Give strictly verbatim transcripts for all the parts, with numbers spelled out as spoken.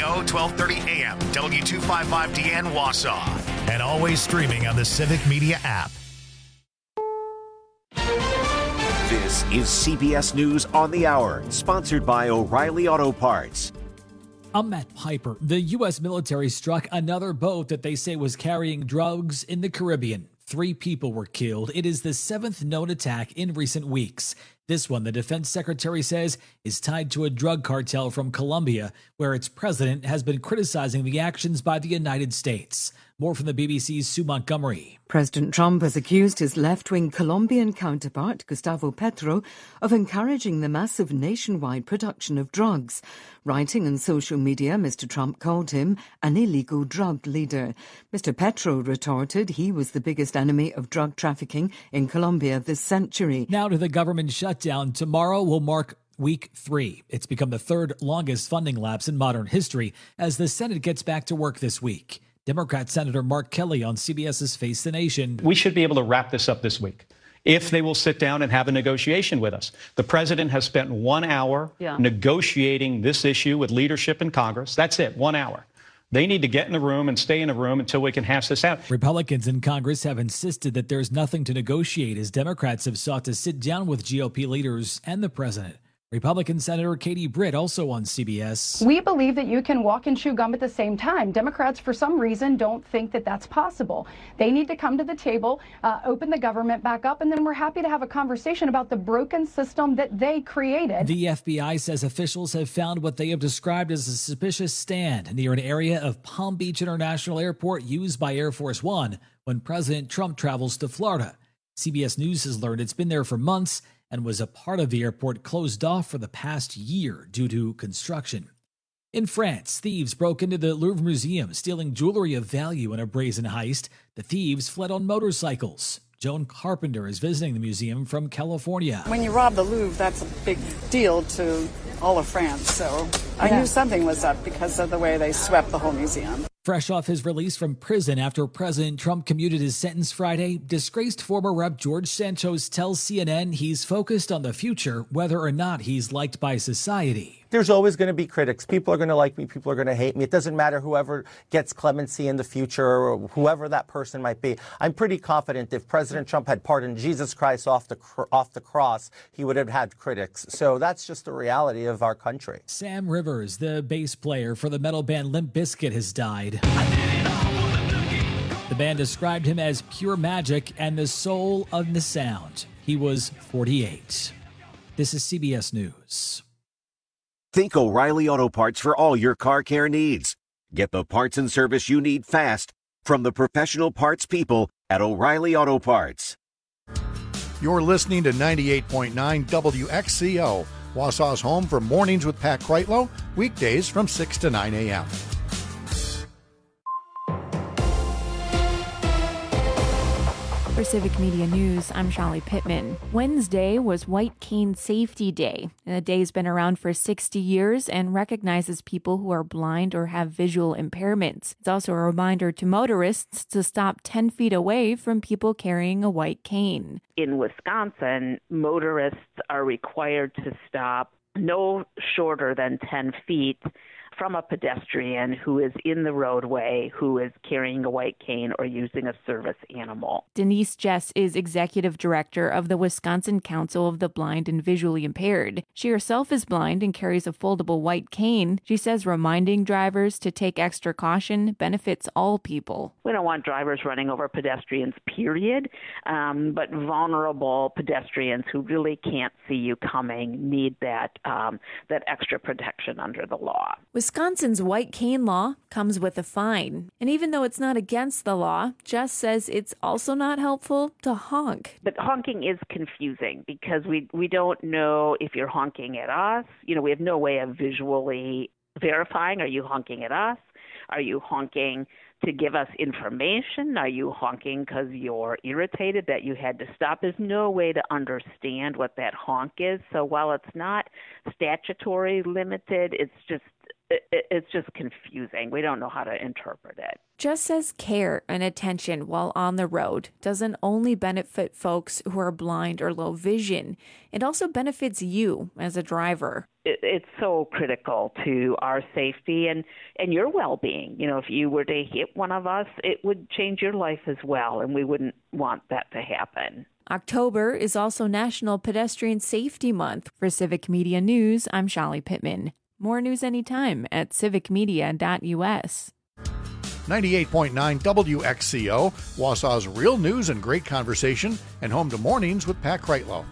O, twelve thirty A M, W two fifty-five D N Wausau. And always streaming on the Civic Media app. This is C B S News on the Hour, sponsored by O'Reilly Auto Parts. I'm Matt Piper. The U S military struck another boat that they say was carrying drugs in the Caribbean. Three people were killed. It is the seventh known attack in recent weeks. This one, the defense secretary says, is tied to a drug cartel from Colombia, where its president has been criticizing the actions by the United States. More from the B B C's Sue Montgomery. President Trump has accused his left-wing Colombian counterpart, Gustavo Petro, of encouraging the massive nationwide production of drugs. Writing on social media, Mister Trump called him an illegal drug leader. Mister Petro retorted he was the biggest enemy of drug trafficking in Colombia this century. Now to the government shutdown. Tomorrow will mark week three. It's become the third longest funding lapse in modern history as the Senate gets back to work this week. Democrat Senator Mark Kelly on CBS's Face the Nation. We should be able to wrap this up this week if they will sit down and have a negotiation with us. The president has spent one hour yeah. negotiating this issue with leadership in Congress. That's it, one hour. They need to get in the room and stay in the room until we can hash this out. Republicans in Congress have insisted that there's nothing to negotiate as Democrats have sought to sit down with G O P leaders and the president. Republican Senator Katie Britt also on C B S. We believe that you can walk and chew gum at the same time. Democrats, for some reason, don't think that that's possible. They need to come to the table, uh, open the government back up, and then we're happy to have a conversation about the broken system that they created. The F B I says officials have found what they have described as a suspicious stand near an area of Palm Beach International Airport used by Air Force One when President Trump travels to Florida. C B S News has learned it's been there for months and was a part of the airport closed off for the past year due to construction. In France, thieves broke into the Louvre Museum, stealing jewelry of value in a brazen heist. The thieves fled on motorcycles. Joan Carpenter is visiting the museum from California. When you rob the Louvre, that's a big deal to all of France, so I yeah. knew something was up because of the way they swept the whole museum. Fresh off his release from prison after President Trump commuted his sentence Friday, disgraced former Rep George Santos tells C N N he's focused on the future, whether or not he's liked by society. There's always going to be critics. People are going to like me. People are going to hate me. It doesn't matter whoever gets clemency in the future or whoever that person might be. I'm pretty confident if President Trump had pardoned Jesus Christ off the cr- off the cross, he would have had critics. So that's just the reality of our country. Sam Rivers, the bass player for the metal band Limp Bizkit, has died. The band described him as pure magic and the soul of the sound. He was forty-eight. This is C B S News. Think O'Reilly Auto Parts for all your car care needs. Get the parts and service you need fast from the professional parts people at O'Reilly Auto Parts. You're listening to ninety-eight point nine W X C O, Wausau's home for Mornings with Pat Kreitlow, weekdays from six to nine a.m. For Civic Media News, I'm Shallie Pittman. Wednesday was White Cane Safety Day. And the day's been around for sixty years and recognizes people who are blind or have visual impairments. It's also a reminder to motorists to stop ten feet away from people carrying a white cane. In Wisconsin, motorists are required to stop no shorter than ten feet from a pedestrian who is in the roadway, who is carrying a white cane or using a service animal. Denise Jess is executive director of the Wisconsin Council of the Blind and Visually Impaired. She herself is blind and carries a foldable white cane. She says reminding drivers to take extra caution benefits all people. We don't want drivers running over pedestrians, period, um, but vulnerable pedestrians who really can't see you coming need that, um, that extra protection under the law. Wisconsin's white cane law comes with a fine. And even though it's not against the law, Jess says it's also not helpful to honk. But honking is confusing because we, we don't know if you're honking at us. You know, we have no way of visually verifying. Are you honking at us? Are you honking to give us information? Are you honking because you're irritated that you had to stop? There's no way to understand what that honk is. So while it's not statutory limited, it's just it's just confusing. We don't know how to interpret it. Jess says care and attention while on the road doesn't only benefit folks who are blind or low vision. It also benefits you as a driver. it, it's so critical to our safety and, and your well-being. You know, if you were to hit one of us, it would change your life as well, and we wouldn't want that to happen. October is also National Pedestrian Safety Month. For Civic Media News, I'm Shali Pittman. More news anytime at civic media dot u s. ninety-eight point nine W X C O, Wausau's real news and great conversation, and home to Mornings with Pat Kreitlow.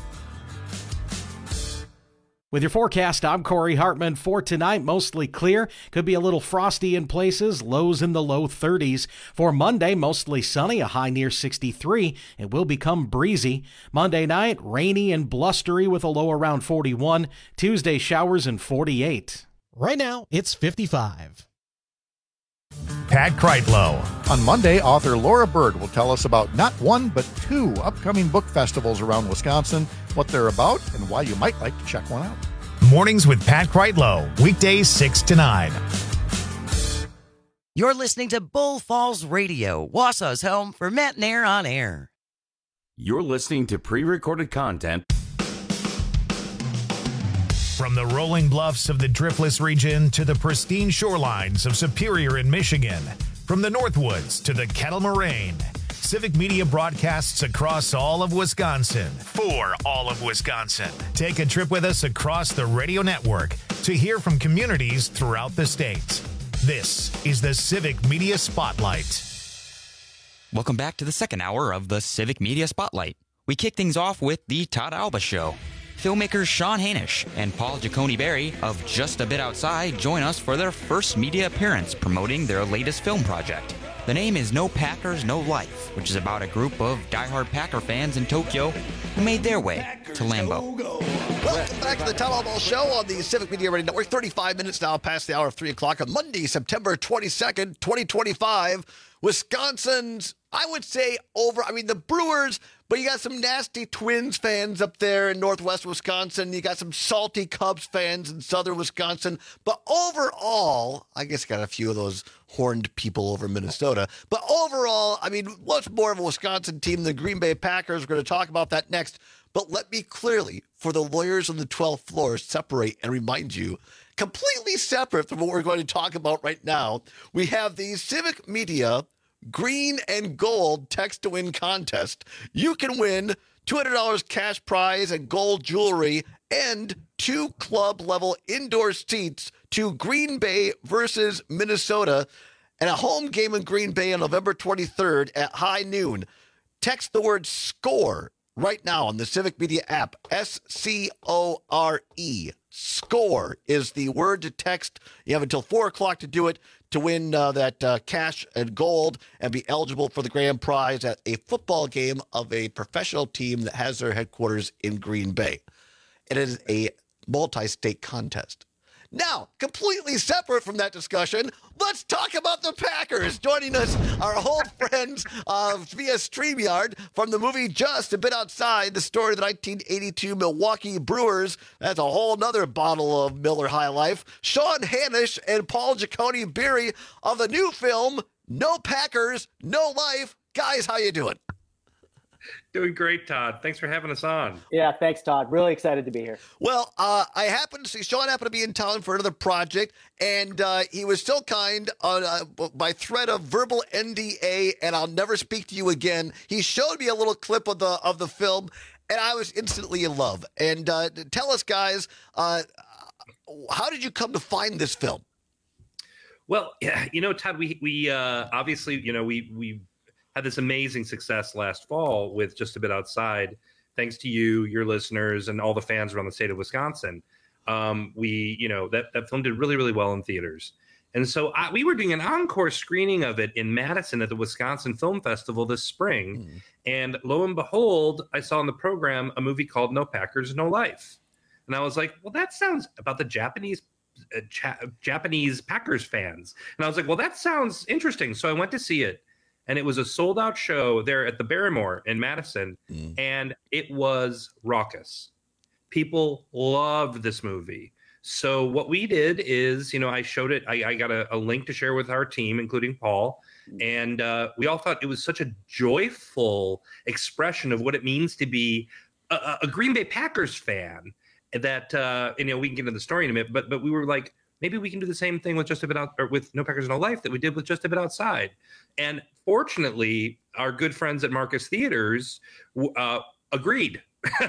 With your forecast, I'm Corey Hartman. For tonight, mostly clear. Could be a little frosty in places, lows in the low thirties. For Monday, mostly sunny, a high near sixty-three. It will become breezy. Monday night, rainy and blustery with a low around forty-one. Tuesday, showers and forty-eight. Right now, it's fifty-five. Pat Kreitlow. On Monday, author Laura Bird will tell us about not one, but two upcoming book festivals around Wisconsin, what they're about, and why you might like to check one out. Mornings with Pat Kreitlow, weekdays six to nine. You're listening to Bull Falls Radio, Wausau's home for Matt and Air on Air. You're listening to pre-recorded content from the rolling bluffs of the Driftless region to the pristine shorelines of Superior in Michigan. From the Northwoods to the Kettle Moraine, Civic Media broadcasts across all of Wisconsin for all of Wisconsin. Take a trip with us across the radio network to hear from communities throughout the state. This is the Civic Media Spotlight. Welcome back to the second hour of the Civic Media Spotlight. We kick things off with the Todd Alba Show. Filmmakers Sean Hanisch and Paul Giacone Berry of Just a Bit Outside join us for their first media appearance promoting their latest film project. The name is No Packers, No Life, which is about a group of diehard Packer fans in Tokyo who made their way to Lambeau. Welcome back to the Todd Alba Show on the Civic Media Radio Network. thirty-five minutes now past the hour of three o'clock on Monday, September twenty-second, twenty twenty-five. Wisconsin's, I would say, over, I mean, the Brewers, but you got some nasty Twins fans up there in northwest Wisconsin. You got some salty Cubs fans in southern Wisconsin. But overall, I guess got a few of those horned people over in Minnesota. But overall, I mean, what's more of a Wisconsin team than the Green Bay Packers? We're going to talk about that next. But let me clearly, for the lawyers on the twelfth floor, separate and remind you, completely separate from what we're going to talk about right now, we have the Civic Media Green and Gold Text to Win contest. You can win two hundred dollars cash prize and gold jewelry and two club-level indoor seats to Green Bay versus Minnesota and a home game in Green Bay on November twenty-third at high noon. Text the word SCORE right now on the Civic Media app, S C O R E. SCORE is the word to text. You have until four o'clock to do it to win uh, that uh, cash and gold and be eligible for the grand prize at a football game of a professional team that has their headquarters in Green Bay. It is a multi-state contest. Now, completely separate from that discussion, let's talk about the Packers. Joining us, our old friends uh, via StreamYard from the movie Just a Bit Outside, the story of the nineteen eighty-two Milwaukee Brewers. That's a whole nother bottle of Miller High Life. Sean Hanisch and Paul Giacone Berry of the new film, No Packers, No Life. Guys, how you doing? Doing great, Todd. Thanks for having us on. Yeah, thanks, Todd. Really excited to be here. Well, uh, I happened to see Sean happened to be in town for another project, and uh, he was so kind on uh, by threat of verbal N D A, and I'll never speak to you again. He showed me a little clip of the of the film, and I was instantly in love. And uh, tell us, guys, uh, how did you come to find this film? Well, yeah, you know, Todd, we we uh, obviously, you know, we we. had this amazing success last fall with Just a Bit Outside, thanks to you, your listeners, and all the fans around the state of Wisconsin. Um, we, you know, that, that film did really, really well in theaters. And so I, we were doing an encore screening of it in Madison at the Wisconsin Film Festival this spring. Mm. And lo and behold, I saw in the program a movie called No Packers, No Life. And I was like, well, that sounds about the Japanese uh, cha- Japanese Packers fans. And I was like, well, that sounds interesting. So I went to see it. And it was a sold-out show there at the Barrymore in Madison, mm. and it was raucous. People loved this movie. So what we did is, you know, I showed it. I, I got a, a link to share with our team, including Paul, and uh, we all thought it was such a joyful expression of what it means to be a, a Green Bay Packers fan. that uh, you know we can get into the story in a minute, but but we were like, maybe we can do the same thing with Just a Bit Out or with No Packers No Life that we did with Just a Bit Outside. And fortunately, our good friends at Marcus Theaters uh, agreed.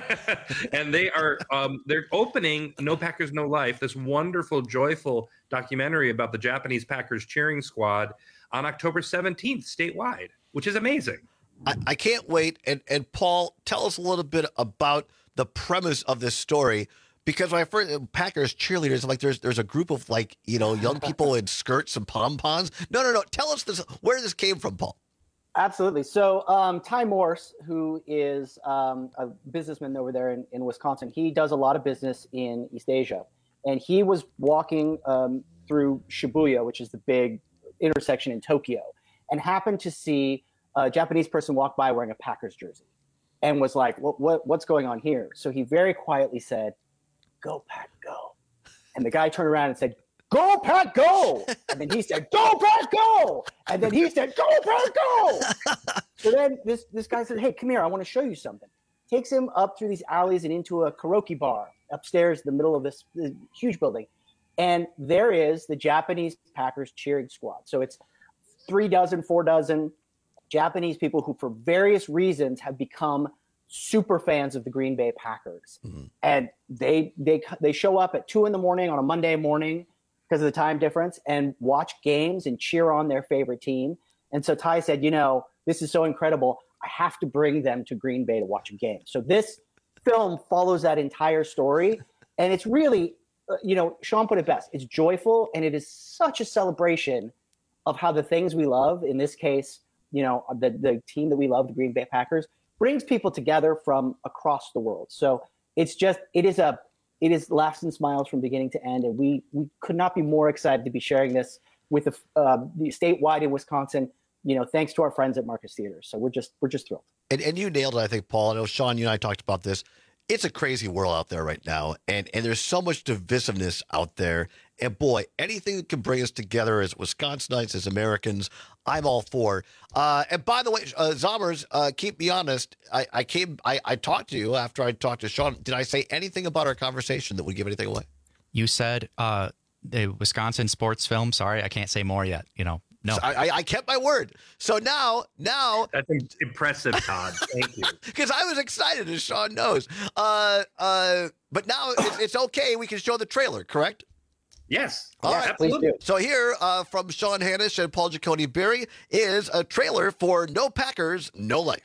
And they are um, they're opening No Packers No Life, this wonderful, joyful documentary about the Japanese Packers cheering squad on October seventeenth statewide, which is amazing. I, I can't wait. And and Paul, tell us a little bit about the premise of this story. Because when I first Packers cheerleaders, I'm like, there's there's a group of like, you know, young people in skirts and pom-poms. No, no, no. Tell us this, where this came from, Paul. Absolutely. So um, Ty Morse, who is um, a businessman over there in, in Wisconsin, he does a lot of business in East Asia. And he was walking um, through Shibuya, which is the big intersection in Tokyo, and happened to see a Japanese person walk by wearing a Packers jersey and was like, what, what what's going on here? So he very quietly said, "Go Pack, go." And the guy turned around and said, "Go Pack, go." And then he said, "Go Pack, go." And then he said, "Go Pack, go." So then this, this guy said, "Hey, come here. I want to show you something." Takes him up through these alleys and into a karaoke bar upstairs in the middle of this, this huge building. And there is the Japanese Packers cheering squad. So it's three dozen, four dozen Japanese people who, for various reasons, have become super fans of the Green Bay Packers. Mm-hmm. And they they they show up at two in the morning on a Monday morning because of the time difference and watch games and cheer on their favorite team. And so Ty said, you know, this is so incredible. I have to bring them to Green Bay to watch a game. So this film follows that entire story. And it's really, uh, you know, Sean put it best. It's joyful, and it is such a celebration of how the things we love, in this case, you know, the, the team that we love, the Green Bay Packers, brings people together from across the world. So it's just, it is a, it is laughs and smiles from beginning to end. And we, we could not be more excited to be sharing this with the, uh, the statewide in Wisconsin, you know, thanks to our friends at Marcus Theaters. So we're just, we're just thrilled. And, and you nailed it, I think, Paul. I know, Sean, you and I talked about this. It's a crazy world out there right now. And, and there's so much divisiveness out there. And boy, anything that can bring us together as Wisconsinites, as Americans, I'm all for. Uh, and by the way, uh, Zommers, uh, keep me honest. I, I came, I, I talked to you after I talked to Sean. Did I say anything about our conversation that would give anything away? You said uh, the Wisconsin sports film. Sorry, I can't say more yet. You know, no. So I, I kept my word. So now, now. That's impressive, Todd. Thank you. Because I was excited, as Sean knows. Uh, uh, but now it's, it's okay. We can show the trailer, correct? Yes. All yeah, right. absolutely. So here uh, from Sean Hanish and Paul Giacone Berry is a trailer for No Packers, No Life.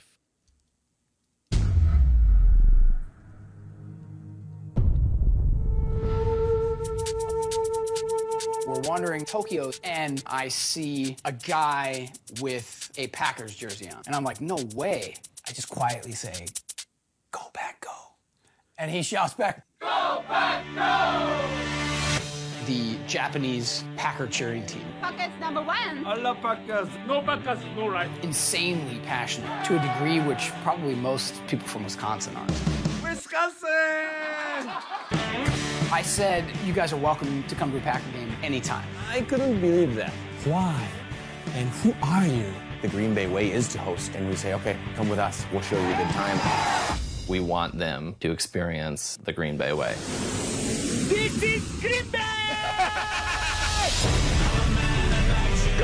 We're wandering Tokyo, and I see a guy with a Packers jersey on. And I'm like, no way. I just quietly say, "Go Pack, go." And he shouts back, "Go Pack, go!" The Japanese Packer cheering team. Packers number one. I love Packers. No Packers, no right. Insanely passionate to a degree which probably most people from Wisconsin aren't. Wisconsin! I said, you guys are welcome to come to a Packer game anytime. I couldn't believe that. Why? And who are you? The Green Bay way is to host, and we say, okay, come with us. We'll show you a good time. We want them to experience the Green Bay way. This is Green Bay! Go,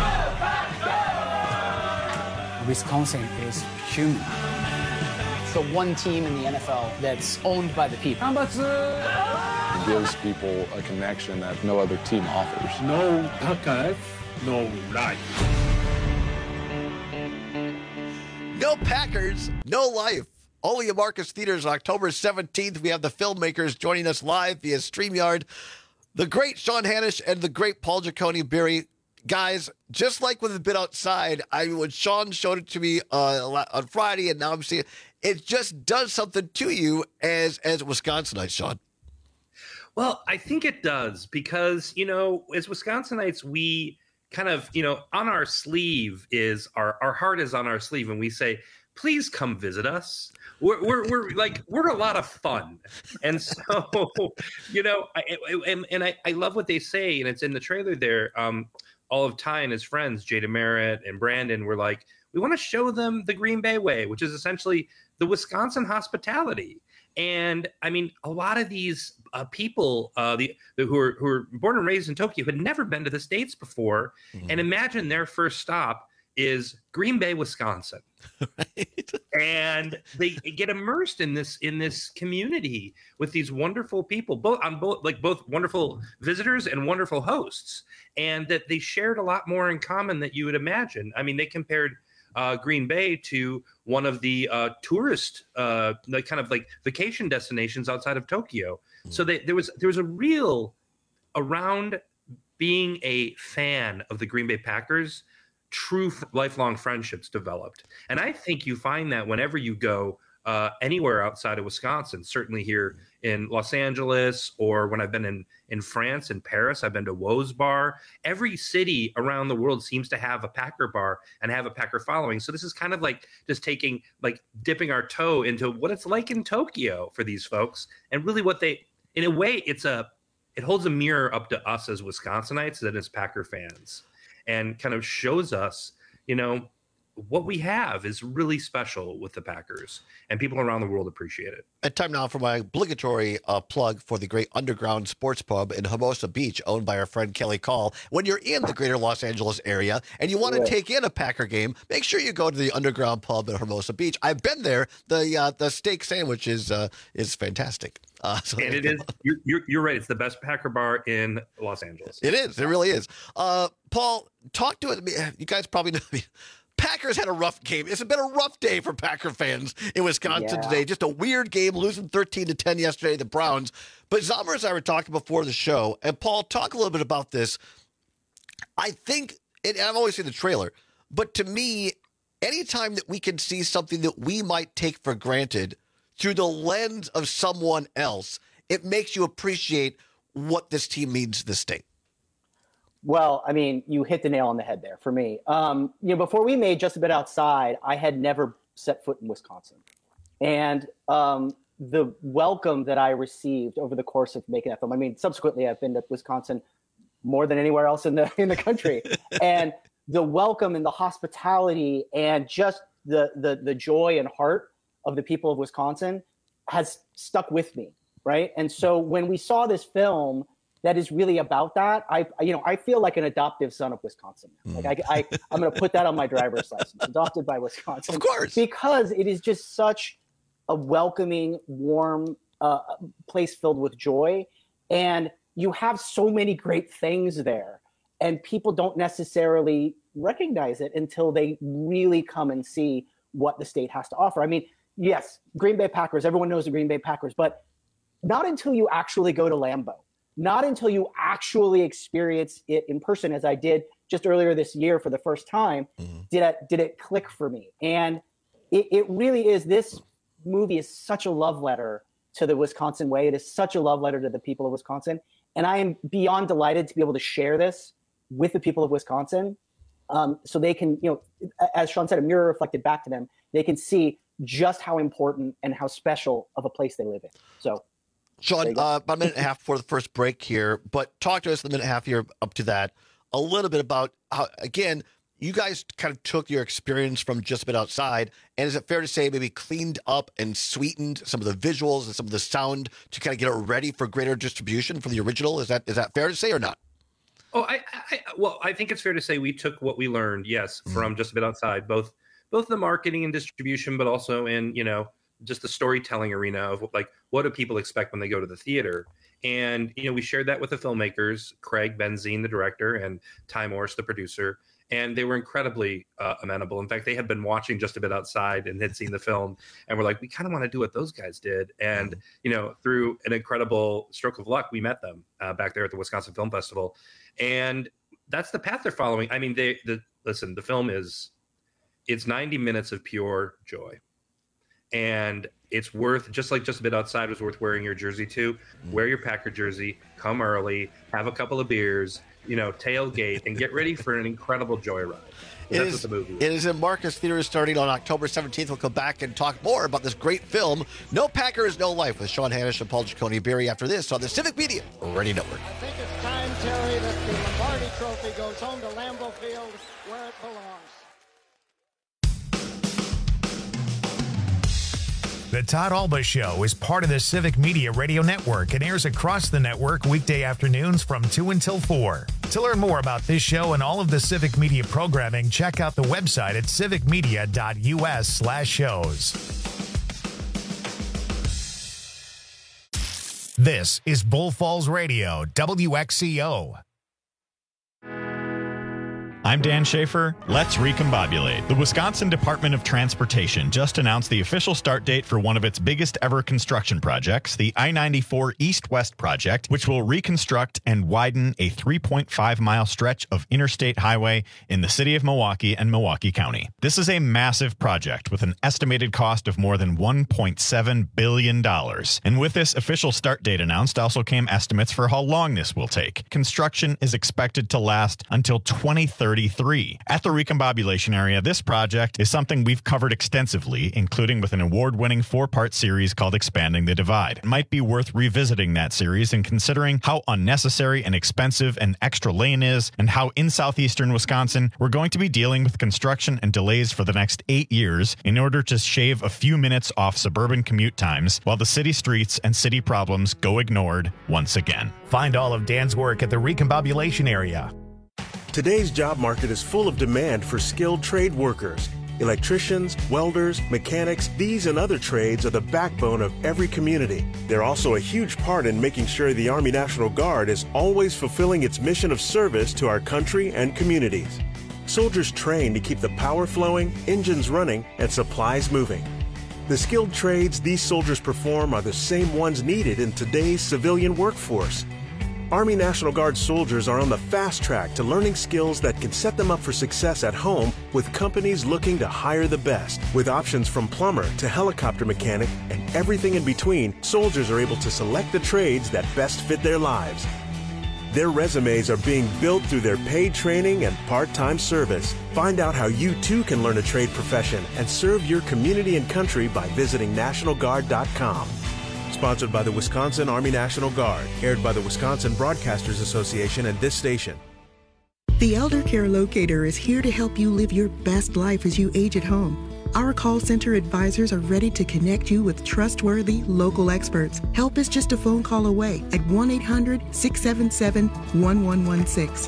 Pack, go! Wisconsin is human. It's the one team in the N F L that's owned by the people. It gives people a connection that no other team offers. No Packers, no life. No Packers, no life. Only at Marcus Theaters on October seventeenth. We have the filmmakers joining us live via StreamYard. The great Sean Hanish and the great Paul Giacone Berry. Guys, just like with A Bit Outside, I when Sean showed it to me uh, on Friday, and now I'm seeing it, it just does something to you as as a Wisconsinites, Sean. Well, I think it does because, you know, as Wisconsinites, we kind of, you know, on our sleeve is our, our heart is on our sleeve, and we say, please come visit us. We're, we're, we're like, we're a lot of fun. And so, you know, I, and, and I, I love what they say, and it's in the trailer there. Um, all of Ty and his friends, Jada Merritt and Brandon, were like, we want to show them the Green Bay way, which is essentially the Wisconsin hospitality. And I mean, a lot of these uh, people uh, the, the who are who are born and raised in Tokyo had never been to the States before. Mm-hmm. And imagine their first stop is Green Bay, Wisconsin. Right. And they get immersed in this in this community with these wonderful people, both on both like both wonderful visitors and wonderful hosts, and that they shared a lot more in common than you would imagine. I mean, they compared uh, Green Bay to one of the uh, tourist, uh, like kind of like vacation destinations outside of Tokyo. Mm-hmm. So they, there was there was a real around being a fan of the Green Bay Packers. True lifelong friendships developed. And I think you find that whenever you go uh, anywhere outside of Wisconsin, certainly here in Los Angeles, or when I've been in, in France, in Paris, I've been to Woe's Bar. Every city around the world seems to have a Packer bar and have a Packer following. So this is kind of like just taking, like dipping our toe into what it's like in Tokyo for these folks. And really what they, in a way, it's a, it holds a mirror up to us as Wisconsinites and as Packer fans. And kind of shows us, you know, what we have is really special with the Packers, and people around the world appreciate it. And time now for my obligatory uh, plug for the great Underground Sports Pub in Hermosa Beach, owned by our friend Kelly Call. When you're in the greater Los Angeles area and you want to yeah. take in a Packer game, make sure you go to the Underground Pub in Hermosa Beach. I've been there. The uh, the steak sandwich is uh, is fantastic. Uh, so and it is. You're, you're, you're right. It's the best Packer bar in Los Angeles. It is. It really is. Uh, Paul, talk to it. You guys probably know. Packers had a rough game. It's been a rough day for Packer fans in Wisconsin yeah. today. Just a weird game, losing thirteen to ten yesterday, the Browns. But Zomer and I were talking before the show, and Paul, talk a little bit about this. I think, and I've always seen the trailer, but to me, anytime that we can see something that we might take for granted through the lens of someone else, it makes you appreciate what this team means to the state. Well, I mean, you hit the nail on the head there for me. Um, you know, before we made Just a Bit Outside, I had never set foot in Wisconsin. And um, the welcome that I received over the course of making that film, I mean, subsequently I've been to Wisconsin more than anywhere else in the in the country. And the welcome and the hospitality and just the the the joy and heart of the people of Wisconsin has stuck with me, right? And so when we saw this film that is really about that, I you know I feel like an adoptive son of Wisconsin. Like I, I I'm going to put that on my driver's license, adopted by Wisconsin, of course, because it is just such a welcoming, warm uh, place filled with joy, and you have so many great things there, and people don't necessarily recognize it until they really come and see what the state has to offer. I mean. Yes, Green Bay Packers. Everyone knows the Green Bay Packers, but not until you actually go to Lambeau, not until you actually experience it in person, as I did just earlier this year for the first time, mm-hmm. did it did it click for me. And it, it really is. This movie is such a love letter to the Wisconsin way. It is such a love letter to the people of Wisconsin, and I am beyond delighted to be able to share this with the people of Wisconsin, um, so they can, you know, as Sean said, a mirror reflected back to them. They can see just how important and how special of a place they live in. So, Sean, uh, about a minute and a half before the first break here, but talk to us in the minute and a half here up to that a little bit about how, again, you guys kind of took your experience from Just a Bit Outside, and is it fair to say maybe cleaned up and sweetened some of the visuals and some of the sound to kind of get it ready for greater distribution from the original? Is that is that fair to say or not? Oh, I, I well, I think it's fair to say we took what we learned, yes, mm-hmm. from Just a Bit Outside, both both the marketing and distribution, but also in, you know, just the storytelling arena of like, what do people expect when they go to the theater? And, you know, we shared that with the filmmakers, Craig Benzine, the director, and Ty Morris, the producer, and they were incredibly uh, amenable. In fact, they had been watching Just a Bit Outside and had seen the film and were like, we kind of want to do what those guys did. And, you know, through an incredible stroke of luck, we met them uh, back there at the Wisconsin Film Festival. And that's the path they're following. I mean, they, the, listen, the film is, it's ninety minutes of pure joy, and it's worth, just like Just a Bit Outside was worth wearing your jersey to, wear your Packer jersey, come early, have a couple of beers, you know, tailgate, and get ready for an incredible joyride. It That's is, what the movie is. It is in Marcus Theaters starting on October seventeenth. We'll come back and talk more about this great film, No Packers, No Life, with Sean Hanish and Paul Giacone-Berry after this on the Civic Media Radio Network. I think it's time, Terry, that the Lombardi Trophy goes home to Lambeau Field where it belongs. The Todd Alba Show is part of the Civic Media Radio Network and airs across the network weekday afternoons from two until four. To learn more about this show and all of the Civic Media programming, check out the website at civicmedia.us slash shows. This is Bull Falls Radio, W X C O. I'm Dan Schaefer. Let's recombobulate. The Wisconsin Department of Transportation just announced the official start date for one of its biggest ever construction projects, the I ninety-four East-West project, which will reconstruct and widen a three point five mile stretch of interstate highway in the city of Milwaukee and Milwaukee County. This is a massive project with an estimated cost of more than one point seven billion dollars. And with this official start date announced also came estimates for how long this will take. Construction is expected to last until twenty thirty. At the recombobulation area, this project is something we've covered extensively, including with an award-winning four-part series called Expanding the Divide. It might be worth revisiting that series and considering how unnecessary and expensive an extra lane is, and how in southeastern Wisconsin we're going to be dealing with construction and delays for the next eight years in order to shave a few minutes off suburban commute times while the city streets and city problems go ignored once again. Find all of Dan's work at the recombobulation area. Today's job market is full of demand for skilled trade workers. Electricians, welders, mechanics, these and other trades are the backbone of every community. They're also a huge part in making sure the Army National Guard is always fulfilling its mission of service to our country and communities. Soldiers train to keep the power flowing, engines running, and supplies moving. The skilled trades these soldiers perform are the same ones needed in today's civilian workforce. Army National Guard soldiers are on the fast track to learning skills that can set them up for success at home with companies looking to hire the best. With options from plumber to helicopter mechanic and everything in between, soldiers are able to select the trades that best fit their lives. Their resumes are being built through their paid training and part-time service. Find out how you too can learn a trade profession and serve your community and country by visiting national guard dot com. Sponsored by the Wisconsin Army National Guard, aired by the Wisconsin Broadcasters Association and this station. The Elder Care Locator is here to help you live your best life as you age at home. Our call center advisors are ready to connect you with trustworthy local experts. Help is just a phone call away at one eight hundred, six seven seven, one one one six.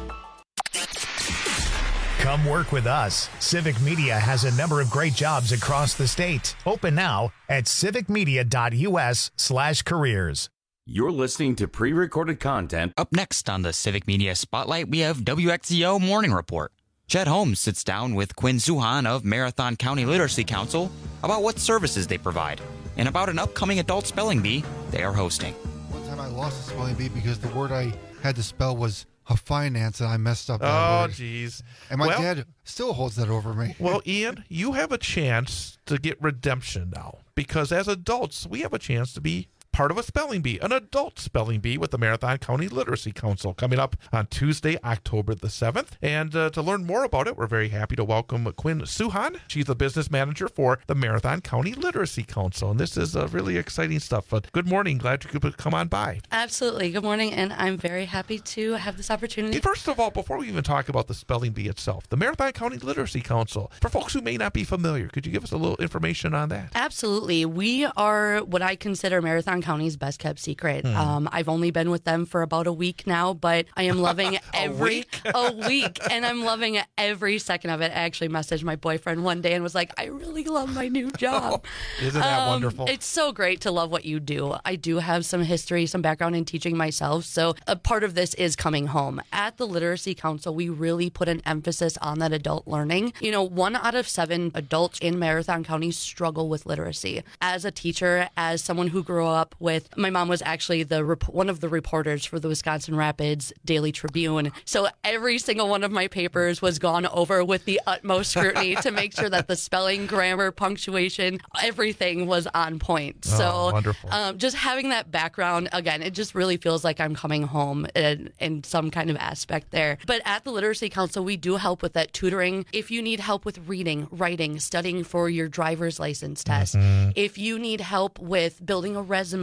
Come work with us. Civic Media has a number of great jobs across the state. Open now at civicmedia.us slash careers. You're listening to pre-recorded content. Up next on the Civic Media Spotlight, we have W X C O Morning Report. Chet Holmes sits down with Quinn Suhan of Marathon County Literacy Council about what services they provide and about an upcoming adult spelling bee they are hosting. One time I lost a spelling bee because the word I had to spell was a finance, and I messed up that Oh, word. jeez. And my Well- dad still holds that over me. Well, Ian, you have a chance to get redemption now, because as adults, we have a chance to be part of a spelling bee, an adult spelling bee with the Marathon County Literacy Council coming up on Tuesday, October the seventh. And uh, to learn more about it, we're very happy to welcome Quinn Suhan. She's the business manager for the Marathon County Literacy Council. And this is uh, really exciting stuff. But good morning. Glad you could come on by. Absolutely. Good morning. And I'm very happy to have this opportunity. First of all, before we even talk about the spelling bee itself, the Marathon County Literacy Council, for folks who may not be familiar, could you give us a little information on that? Absolutely. We are what I consider Marathon County's best kept secret. Hmm. Um, I've only been with them for about a week now, but I am loving every week? a week, and I'm loving every second of it. I actually messaged my boyfriend one day and was like, "I really love my new job." Isn't that Um, wonderful? It's so great to love what you do. I do have some history, some background in teaching myself, so a part of this is coming home. At the Literacy Council, we really put an emphasis on that adult learning. You know, one out of seven adults in Marathon County struggle with literacy. As a teacher, as someone who grew up with, my mom was actually the rep- one of the reporters for the Wisconsin Rapids Daily Tribune, so every single one of my papers was gone over with the utmost scrutiny to make sure that the spelling, grammar, punctuation, everything was on point. Oh, So wonderful. um, just having that background, again, it just really feels like I'm coming home in, in some kind of aspect there. But at the Literacy Council, we do help with that tutoring. If you need help with reading, writing, studying for your driver's license test, Mm-hmm. if you need help with building a resume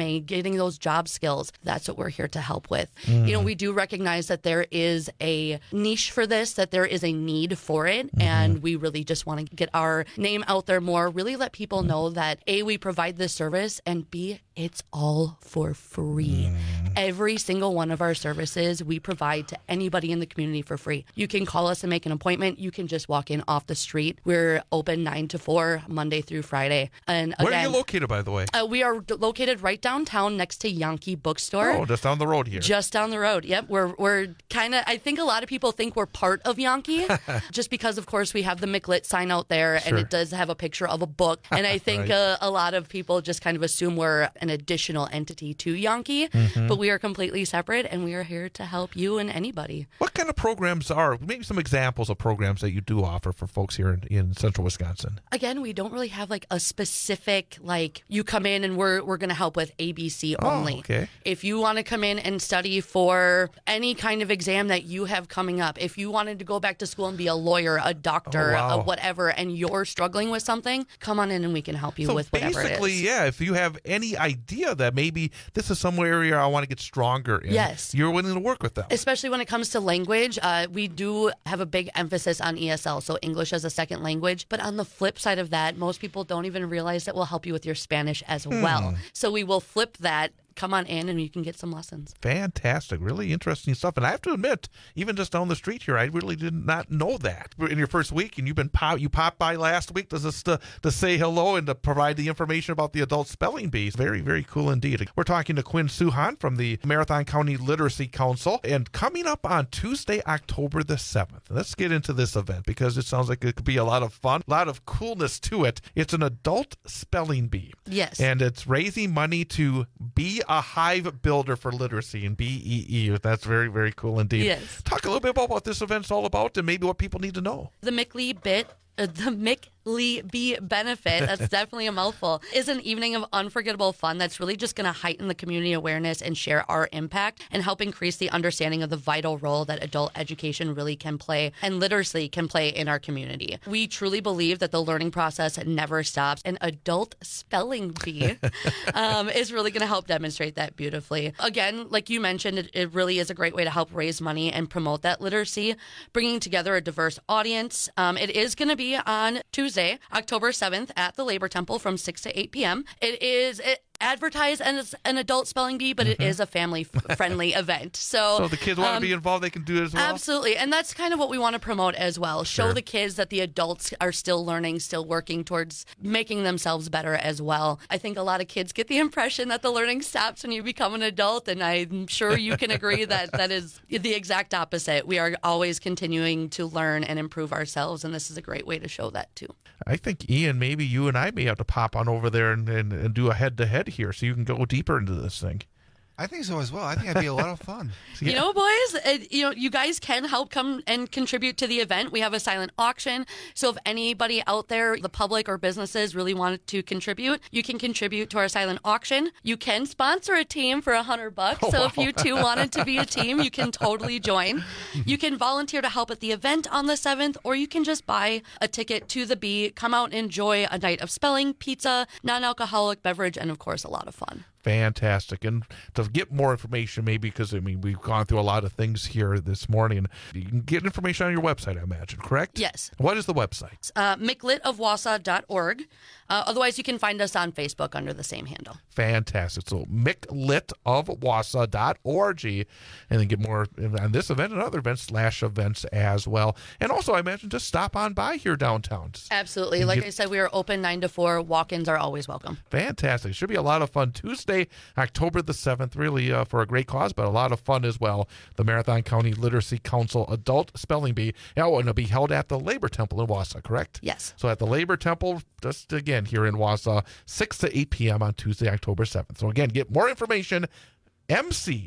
resume, getting those job skills. That's what we're here to help with. Mm. You know, we do recognize that there is a niche for this, that there is a need for it. Mm-hmm. And we really just want to get our name out there more, really let people know that A, we provide this service, and B, it's all for free. Mm. Every single one of our services we provide to anybody in the community for free. You can call us and make an appointment. You can just walk in off the street. We're open nine to four, Monday through Friday. And Where again, are you located, by the way? Uh, we are d- located right downtown next to Yankee Bookstore. Oh, just down the road here. Just down the road. Yep. We're we're kind of, I think a lot of people think we're part of Yankee just because, of course, we have the McLit sign out there Sure. and it does have a picture of a book. And I think Right. uh, a lot of people just kind of assume we're an additional entity to Yankee, Mhm. but we are completely separate and we are here to help you and anybody. What kind of programs are, maybe some examples of programs that you do offer for folks here in, in central Wisconsin? Again, we don't really have like a specific, like you come in and we're, we're going to help with A B C only. Oh, okay. If you want to come in and study for any kind of exam that you have coming up, if you wanted to go back to school and be a lawyer, a doctor, Oh, wow. a whatever, and you're struggling with something, come on in and we can help you So with whatever it basically, is. yeah, if you have any idea that maybe this is some area I want to get stronger in, Yes. you're willing to work with them. Especially when it comes to language, uh, we do have a big emphasis on E S L, so English as a second language. But on the flip side of that, most people don't even realize that we'll help you with your Spanish as Hmm. well. So we will flip that. Come on in and you can get some lessons. Fantastic. Really interesting stuff. And I have to admit, even just down the street here, I really did not know that. In your first week, and you've been pop, you popped by last week just to, to say hello and to provide the information about the adult spelling bee. Very, very cool indeed. We're talking to Quinn Suhan from the Marathon County Literacy Council. And coming up on Tuesday, October the seventh, let's get into this event because it sounds like it could be a lot of fun, a lot of coolness to it. It's an adult spelling bee. Yes. And it's raising money to be a hive builder for literacy and B E E. That's very, very cool indeed. Yes. Talk a little bit about what this event's all about and maybe what people need to know. The McLee Bit, uh, the McLee Bee Benefit, that's definitely a mouthful, is an evening of unforgettable fun that's really just going to heighten the community awareness and share our impact and help increase the understanding of the vital role that adult education really can play and literacy can play in our community. We truly believe that the learning process never stops, and adult spelling bee um, is really going to help demonstrate that beautifully. Again, like you mentioned, it, it really is a great way to help raise money and promote that literacy, bringing together a diverse audience. Um, it is going to be on Tuesday, October seventh at the Labor Temple from six to eight p.m. It is it, advertised as an adult spelling bee, but Mm-hmm. it is a family-friendly event. So, So the kids want to um, be involved, they can do it as well? Absolutely. And that's kind of what we want to promote as well. Show Sure. the kids that the adults are still learning, still working towards making themselves better as well. I think a lot of kids get the impression that the learning stops when you become an adult, and I'm sure you can agree that that is the exact opposite. We are always continuing to learn and improve ourselves, and this is a great way to show that too. I think, Ian, maybe you and I may have to pop on over there and, and, and do a head-to-head here so you can go deeper into this thing. I think so as well. I think it'd be a lot of fun. You know, boys, uh, you know, you guys can help come and contribute to the event. We have a silent auction. So if anybody out there, the public or businesses really wanted to contribute, you can contribute to our silent auction. You can sponsor a team for a hundred bucks. Oh, so wow. if you two wanted to be a team, you can totally join. You can volunteer to help at the event on the seventh, or you can just buy a ticket to the Bee, come out and enjoy a night of spelling, pizza, non-alcoholic beverage, and of course, a lot of fun. Fantastic. And to get more information, maybe because, I mean, we've gone through a lot of things here this morning. You can get information on your website, I imagine, correct? Yes. What is the website? Uh, mclit of wausau dot org. Uh, otherwise, you can find us on Facebook under the same handle. Fantastic. So mclit of wausau dot org, and then get more on this event and other events slash events as well. And also, I imagine, just stop on by here downtown. Absolutely. And Like get- I said, we are open nine to four. Walk-ins are always welcome. Fantastic. Should be a lot of fun. Tuesday, October the seventh, really uh, for a great cause, but a lot of fun as well. The Marathon County Literacy Council Adult Spelling Bee. Oh, and it'll be held at the Labor Temple in Wausau, correct? Yes. So at the Labor Temple, just again here in Wausau, six to eight p.m. on Tuesday, October seventh. So again, get more information. M C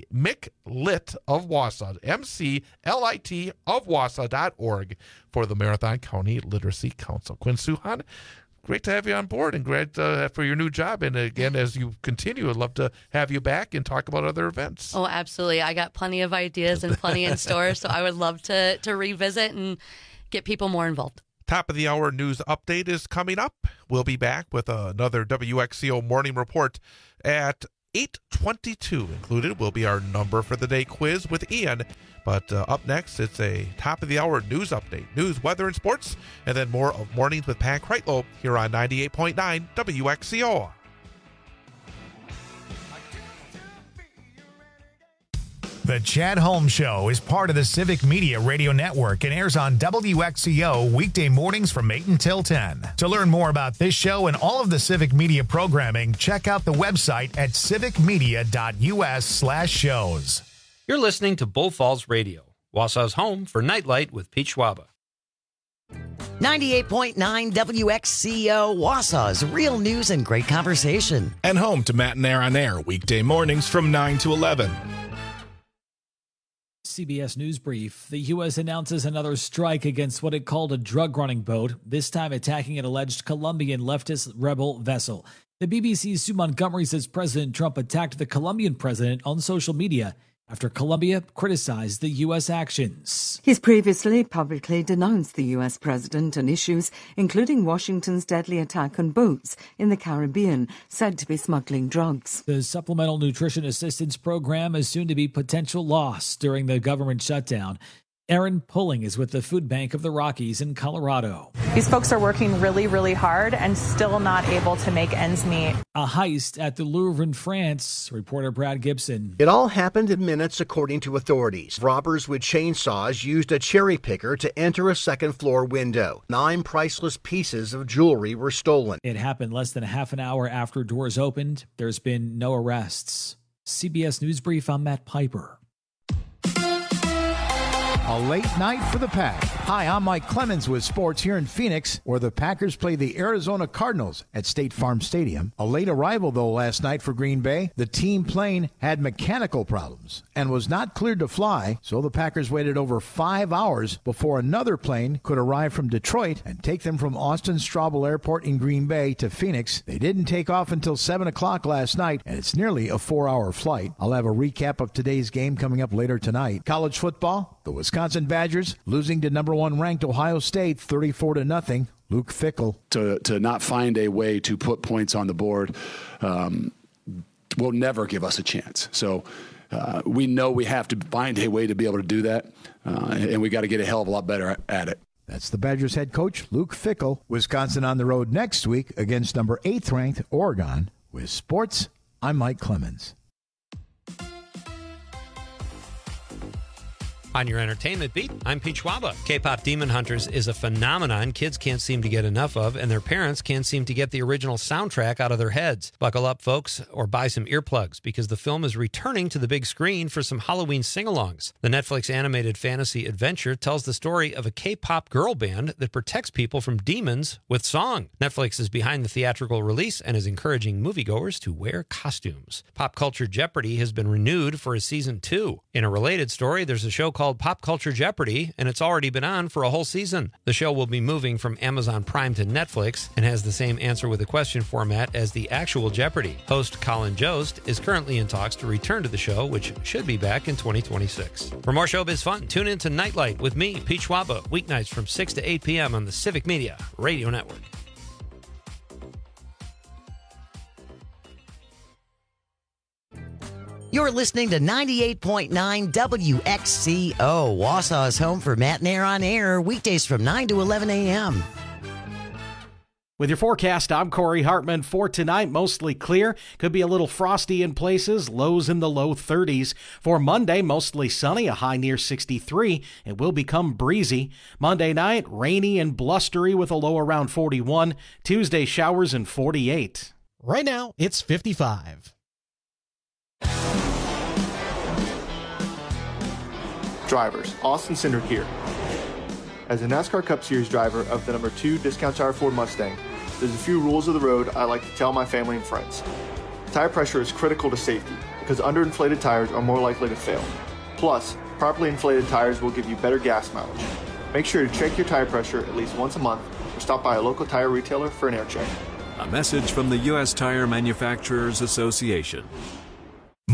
McLit of Wausau, M C L I T of Wausau dot org for the Marathon County Literacy Council. Quinn Suhan, great to have you on board and great uh, for your new job. And again, as you continue, I'd love to have you back and talk about other events. Oh, absolutely. I got plenty of ideas and plenty in store, so I would love to to revisit and get people more involved. Top of the hour news update is coming up. We'll be back with another W X C O morning report at eight twenty-two. Included will be our number for the day quiz with Ian. But uh, up next, it's a top-of-the-hour news update. News, weather, and sports. And then more of Mornings with Pat Kreitlow here on ninety-eight point nine W X C O. The Chad Holmes Show is part of the Civic Media Radio Network and airs on W X C O weekday mornings from eight until ten. To learn more about this show and all of the Civic Media programming, check out the website at civicmedia.us slash shows. You're listening to Bull Falls Radio, Wausau's home for Nightlight with Pete Schwaba. ninety-eight point nine W X C O, Wausau's real news and great conversation. And home to Matt and Air on Air, weekday mornings from nine to eleven. C B S News Brief. The U S announces another strike against what it called a drug-running boat, this time attacking an alleged Colombian leftist rebel vessel. The B B C's Sue Montgomery says President Trump attacked the Colombian president on social media after Colombia criticized the U S actions. He's previously publicly denounced the U S president and issues, including Washington's deadly attack on boats in the Caribbean, said to be smuggling drugs. The Supplemental Nutrition Assistance Program is soon to be potential loss during the government shutdown. Erin Pulling is with the Food Bank of the Rockies in Colorado. These folks are working really, really hard and still not able to make ends meet. A heist at the Louvre in France. Reporter Brad Gibson. It all happened in minutes, according to authorities. Robbers with chainsaws used a cherry picker to enter a second-floor window. Nine priceless pieces of jewelry were stolen. It happened less than half an hour after doors opened. There's been no arrests. C B S News Brief, I'm Matt Piper. A late night for the Pack. Hi, I'm Mike Clemens with sports here in Phoenix, where the Packers play the Arizona Cardinals at State Farm Stadium. A late arrival, though, last night for Green Bay. The team plane had mechanical problems and was not cleared to fly, so the Packers waited over five hours before another plane could arrive from Detroit and take them from Austin Straubel Airport in Green Bay to Phoenix. They didn't take off until seven o'clock last night, and it's nearly a four-hour flight. I'll have a recap of today's game coming up later tonight. College football, the Wisconsin Badgers losing to number one ranked Ohio State thirty-four to nothing. Luke Fickell. To to not find a way to put points on the board um, will never give us a chance. So uh, we know we have to find a way to be able to do that, uh, and we got to get a hell of a lot better at it. That's the Badgers head coach, Luke Fickell. Wisconsin on the road next week against number eighth ranked Oregon. With sports, I'm Mike Clemens. On your entertainment beat, I'm Pete Schwaba. K-pop Demon Hunters is a phenomenon kids can't seem to get enough of, and their parents can't seem to get the original soundtrack out of their heads. Buckle up, folks, or buy some earplugs, because the film is returning to the big screen for some Halloween sing-alongs. The Netflix animated fantasy adventure tells the story of a K-pop girl band that protects people from demons with song. Netflix is behind the theatrical release and is encouraging moviegoers to wear costumes. Pop Culture Jeopardy has been renewed for a season two. In a related story, there's a show called called Pop Culture Jeopardy, and it's already been on for a whole season. The show will be moving from Amazon Prime to Netflix and has the same answer with a question format as the actual Jeopardy. Host Colin Jost is currently in talks to return to the show, which should be back in twenty twenty-six. For more showbiz fun, tune in to Nightlight with me, Pete Schwaba, weeknights from six to eight p.m. on the Civic Media Radio Network. You're listening to ninety-eight point nine W X C O, Wausau's home for Matt and Air on Air, weekdays from nine to eleven a.m. With your forecast, I'm Corey Hartman. For tonight, mostly clear. Could be a little frosty in places, lows in the low thirties. For Monday, mostly sunny, a high near sixty-three. It will become breezy. Monday night, rainy and blustery with a low around forty-one. Tuesday, showers and forty-eight. Right now, it's fifty-five. Drivers, Austin Cindric here. As a NASCAR Cup Series driver of the number two Discount Tire Ford Mustang, there's a few rules of the road I like to tell my family and friends. Tire pressure is critical to safety because underinflated tires are more likely to fail. Plus, properly inflated tires will give you better gas mileage. Make sure to check your tire pressure at least once a month or stop by a local tire retailer for an air check. A message from the U S Tire Manufacturers Association.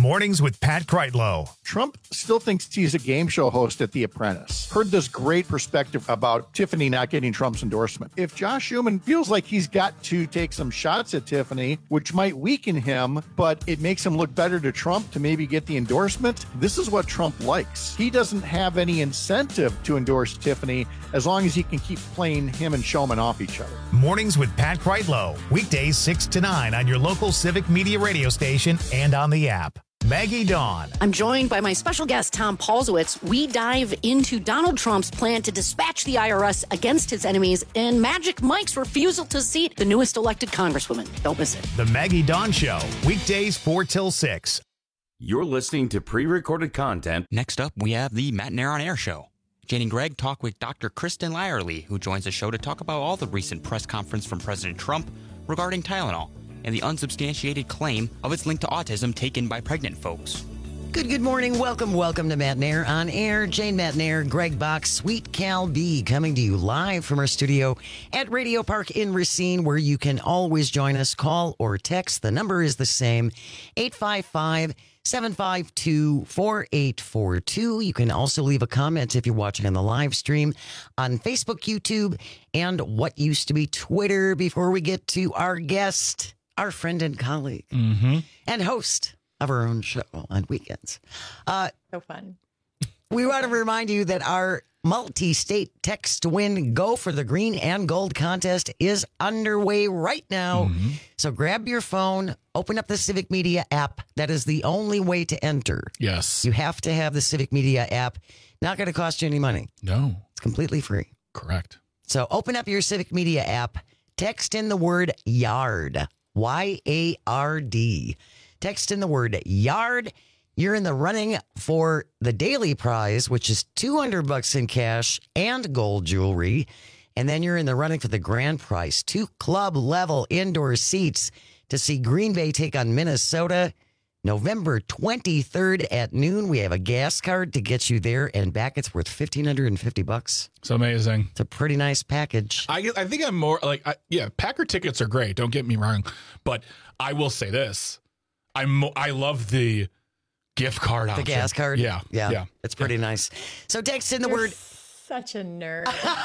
Mornings with Pat Kreitlow. Trump still thinks he's a game show host at The Apprentice. Heard this great perspective about Tiffany not getting Trump's endorsement. If Josh Schumann feels like he's got to take some shots at Tiffany, which might weaken him, but it makes him look better to Trump to maybe get the endorsement, this is what Trump likes. He doesn't have any incentive to endorse Tiffany as long as he can keep playing him and Showman off each other. Mornings with Pat Kreitlow. Weekdays six to nine on your local Civic Media radio station and on the app. Maggie Dawn. I'm joined by my special guest, Tom Paulsowitz. We dive into Donald Trump's plan to dispatch the I R S against his enemies and Magic Mike's refusal to seat the newest elected congresswoman. Don't miss it. The Maggie Dawn Show. Weekdays four till six. You're listening to pre-recorded content. Next up, we have the Matt Nair on Air show. Jane and Greg talk with Doctor Kristen Lyerly, who joins the show to talk about all the recent press conference from President Trump regarding Tylenol and the unsubstantiated claim of its link to autism taken by pregnant folks. Good, good morning. Welcome, welcome to Matt Nair on Air. Jane Matt Nair, Greg Box, Sweet Cal B, coming to you live from our studio at Radio Park in Racine, where you can always join us. Call or text. The number is the same, eight five five, seven five two, four eight four two. You can also leave a comment if you're watching on the live stream on Facebook, YouTube, and what used to be Twitter. Before we get to our guest, our friend and colleague, mm-hmm. and host of our own show on weekends. Uh, so fun. We want to remind you that our multi-state text to win Go for the Green and Gold contest is underway right now. Mm-hmm. So grab your phone, open up the Civic Media app. That is the only way to enter. Yes. You have to have the Civic Media app. Not going to cost you any money. No. It's completely free. Correct. So open up your Civic Media app, text in the word YARD, Y A R D. Text in the word YARD. You're in the running for the daily prize, which is two hundred bucks in cash and gold jewelry. And then you're in the running for the grand prize, two club level indoor seats to see Green Bay take on Minnesota November twenty-third at noon. We have a gas card to get you there and back. It's worth fifteen hundred fifty bucks. It's amazing. It's a pretty nice package. I, I think I'm more like, I, yeah, Packer tickets are great. Don't get me wrong. But I will say this. I'm, I love the gift card option. The gas card? Yeah. Yeah. Yeah. It's pretty yeah. nice. So text in the You're word. Such a nerd.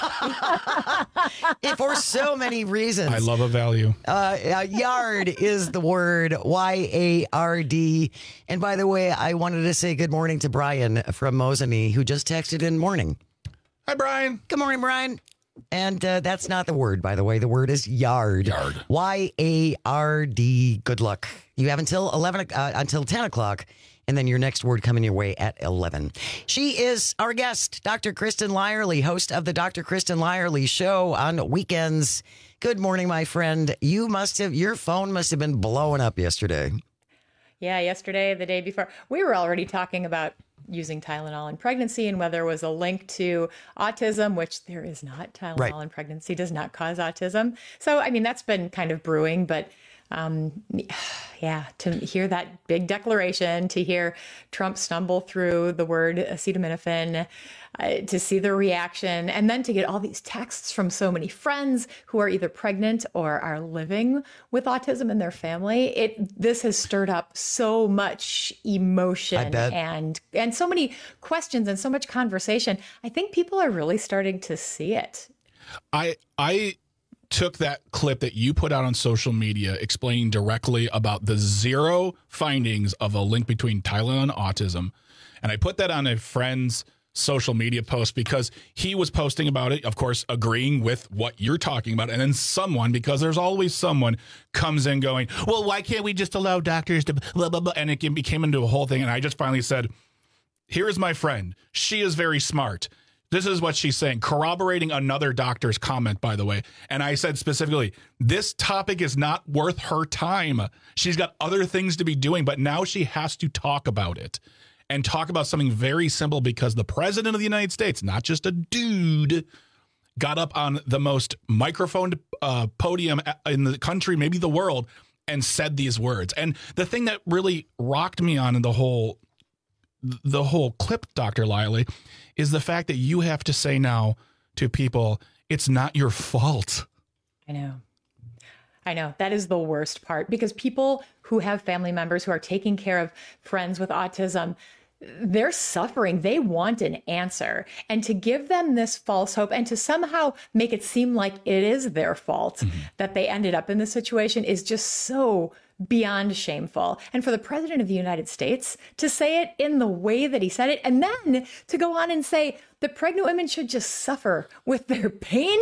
For so many reasons. I love a value. Uh, uh, yard is the word, Y A R D. And by the way, I wanted to say good morning to Brian from Mosinee, who just texted in morning. Hi, Brian. Good morning, Brian. And uh, that's not the word, by the way. The word is yard. Yard. Y A R D. Good luck. You have until eleven, uh, until ten o'clock. And then your next word coming your way at eleven. She is our guest, Doctor Kristen Lyerly, host of the Doctor Kristen Lyerly Show on weekends. Good morning, my friend. You must have, your phone must have been blowing up yesterday. Yeah, yesterday, the day before, we were already talking about using Tylenol in pregnancy and whether there was a link to autism, which there is not. Tylenol right. in pregnancy does not cause autism. So, I mean, that's been kind of brewing, but um, yeah, to hear that big declaration, to hear Trump stumble through the word acetaminophen, uh, to see the reaction, and then to get all these texts from so many friends who are either pregnant or are living with autism in their family. It this has stirred up so much emotion and and so many questions and so much conversation. I think people are really starting to see it. I I took that clip that you put out on social media explaining directly about the zero findings of a link between Tylenol and autism, and I put that on a friend's social media post because he was posting about it, of course, agreeing with what you're talking about. And then someone, because there's always someone, comes in going, well, why can't we just allow doctors to blah, blah, blah? And it became into a whole thing. And I just finally said, here is my friend. She is very smart. This is what she's saying, corroborating another doctor's comment, by the way. And I said specifically, this topic is not worth her time. She's got other things to be doing, but now she has to talk about it. And talk about something very simple because the president of the United States, not just a dude, got up on the most microphoned uh, podium in the country, maybe the world, and said these words. And the thing that really rocked me on in the whole the whole clip, Doctor Lyerly, is the fact that you have to say now to people, it's not your fault. I know. I know. That is the worst part, because people who have family members who are taking care of friends with autism, they're suffering. They want an answer. And to give them this false hope and to somehow make it seem like it is their fault mm-hmm. that they ended up in this situation is just so beyond shameful. And for the president of the United States to say it in the way that he said it, and then to go on and say that pregnant women should just suffer with their pain.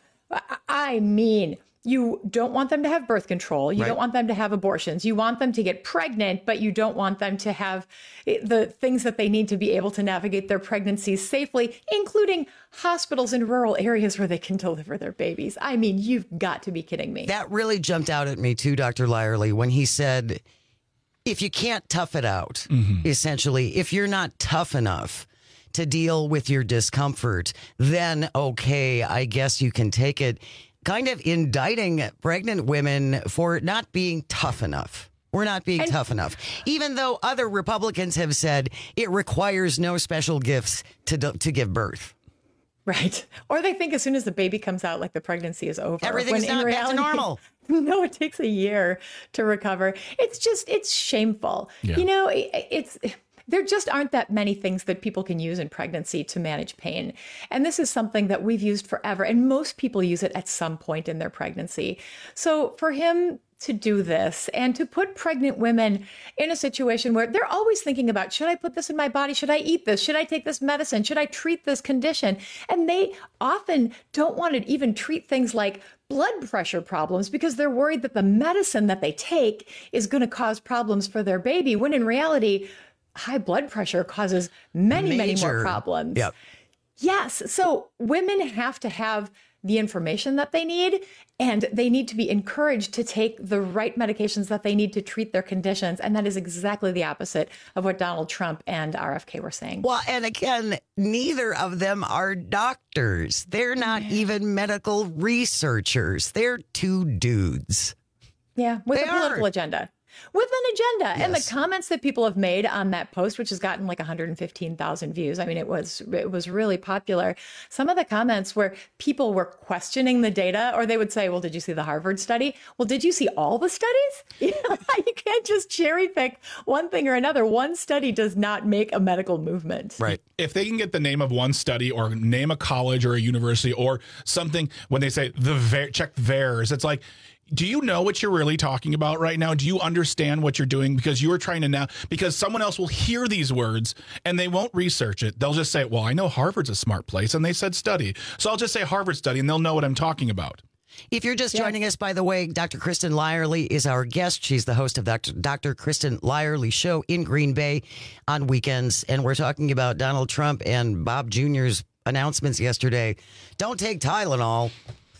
I mean, you don't want them to have birth control. You right. don't want them to have abortions. You want them to get pregnant, but you don't want them to have the things that they need to be able to navigate their pregnancies safely, including hospitals in rural areas where they can deliver their babies. I mean, you've got to be kidding me. That really jumped out at me too, Doctor Lyerly, when he said, if you can't tough it out, mm-hmm. essentially, if you're not tough enough to deal with your discomfort, then okay, I guess you can take it. Kind of indicting pregnant women for not being tough enough. We're not being and, tough enough. Even though other Republicans have said it requires no special gifts to to give birth. Right. Or they think as soon as the baby comes out, like the pregnancy is over. Everything's not back to normal. No, it takes a year to recover. It's just, it's shameful. Yeah. You know, it, it's... There just aren't that many things that people can use in pregnancy to manage pain. And this is something that we've used forever. And most people use it at some point in their pregnancy. So for him to do this and to put pregnant women in a situation where they're always thinking about, should I put this in my body? Should I eat this? Should I take this medicine? Should I treat this condition? And they often don't want to even treat things like blood pressure problems because they're worried that the medicine that they take is going to cause problems for their baby, when in reality, high blood pressure causes many, Major. many more problems. Yep. Yes. So women have to have the information that they need, and they need to be encouraged to take the right medications that they need to treat their conditions. And that is exactly the opposite of what Donald Trump and R F K were saying. Well, and again, neither of them are doctors. They're not yeah. even medical researchers. They're two dudes. Yeah, with they a political are. agenda. With an agenda. Yes. And the comments that people have made on that post, which has gotten like one hundred fifteen thousand views. I mean, it was it was really popular. Some of the comments where people were questioning the data, or they would say, well, did you see the Harvard study? Well, did you see all the studies? You can't just cherry pick one thing or another. One study does not make a medical movement. Right. If they can get the name of one study or name a college or a university or something, when they say the ver- check V A E R S, it's like, do you know what you're really talking about right now? Do you understand what you're doing? Because you are trying to now, because someone else will hear these words and they won't research it. They'll just say, well, I know Harvard's a smart place and they said study. So I'll just say Harvard study and they'll know what I'm talking about. If you're just yeah. joining us, by the way, Doctor Kristen Lyerly is our guest. She's the host of Doctor Doctor Kristen Lyerly Show in Green Bay on weekends. And we're talking about Donald Trump and Bob Junior's announcements yesterday. Don't take Tylenol.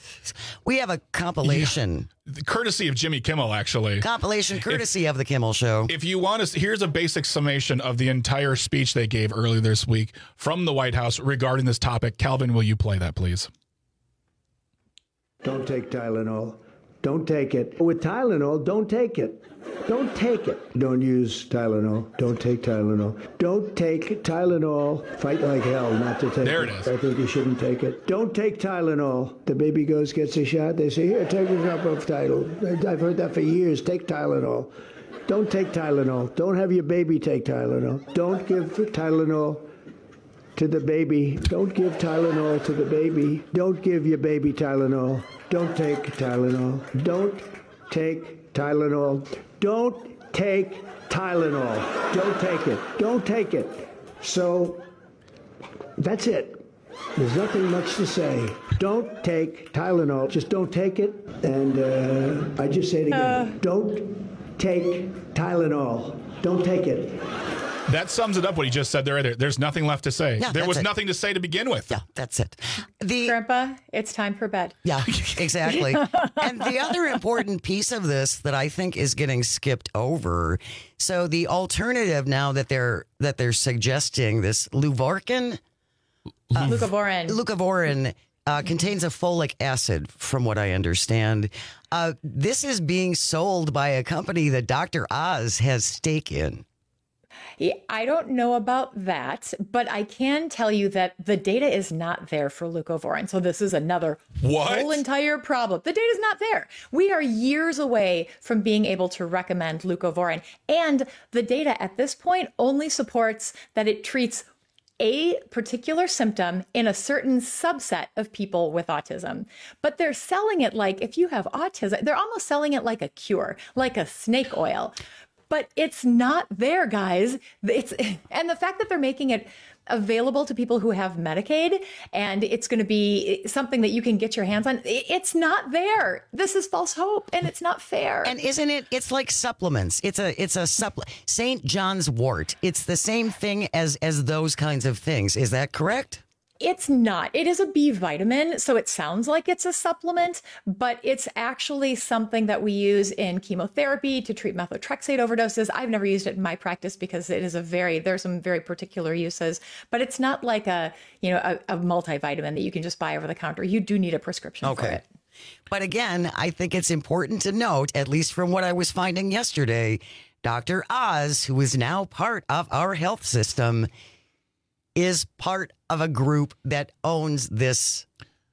We have a compilation. Yeah. Courtesy of Jimmy Kimmel, actually. Compilation courtesy if, of the Kimmel Show. If you want to, here's a basic summation of the entire speech they gave earlier this week from the White House regarding this topic. Calvin, will you play that, please? Don't take Tylenol. Don't take it. With Tylenol, don't take it. Don't take it. Don't use Tylenol. Don't take Tylenol. Don't take Tylenol. Fight like hell not to take there it. There it is. I think you shouldn't take it. Don't take Tylenol. The baby goes, gets a shot. They say, here, take a cup of Tylenol. I've heard that for years. Take Tylenol. Don't take Tylenol. Don't have your baby take Tylenol. Don't give Tylenol to the baby. Don't give Tylenol to the baby. Don't give your baby Tylenol. Don't take Tylenol. Don't take Tylenol. Don't take Tylenol. Don't take it. Don't take it. So that's it. There's nothing much to say. Don't take Tylenol. Just don't take it. And uh, I just say it again. Uh. Don't take Tylenol. Don't take it. That sums it up, what he just said there. There's nothing left to say. Yeah, there was it. nothing to say to begin with. Yeah, that's it. The Grandpa, it's time for bed. Yeah, exactly. And the other important piece of this that I think is getting skipped over. So the alternative now that they're that they're suggesting, this Luvorin, uh, Leucovorin, Leucovorin uh, contains a folic acid, from what I understand. Uh, this is being sold by a company that Doctor Oz has stake in. Yeah, I don't know about that, but I can tell you that the data is not there for leucovorin. So this is another what? whole entire problem. The data is not there. We are years away from being able to recommend leucovorin. And the data at this point only supports that it treats a particular symptom in a certain subset of people with autism. But they're selling it like, if you have autism, they're almost selling it like a cure, like a snake oil. But it's not there, guys. It's and the fact that they're making it available to people who have Medicaid and it's going to be something that you can get your hands on, it's not there. This is false hope and it's not fair. And isn't it? It's like supplements. It's a it's a supplement. Saint John's wort. It's the same thing as as those kinds of things. Is that correct? It's not. It is a B vitamin, so it sounds like it's a supplement, but it's actually something that we use in chemotherapy to treat methotrexate overdoses. I've never used it in my practice because it is a very, there's some very particular uses, but it's not like a, you know, a, a multivitamin that you can just buy over the counter. You do need a prescription okay. for it. But again, I think it's important to note, at least from what I was finding yesterday, Doctor Oz, who is now part of our health system, is part of a group that owns this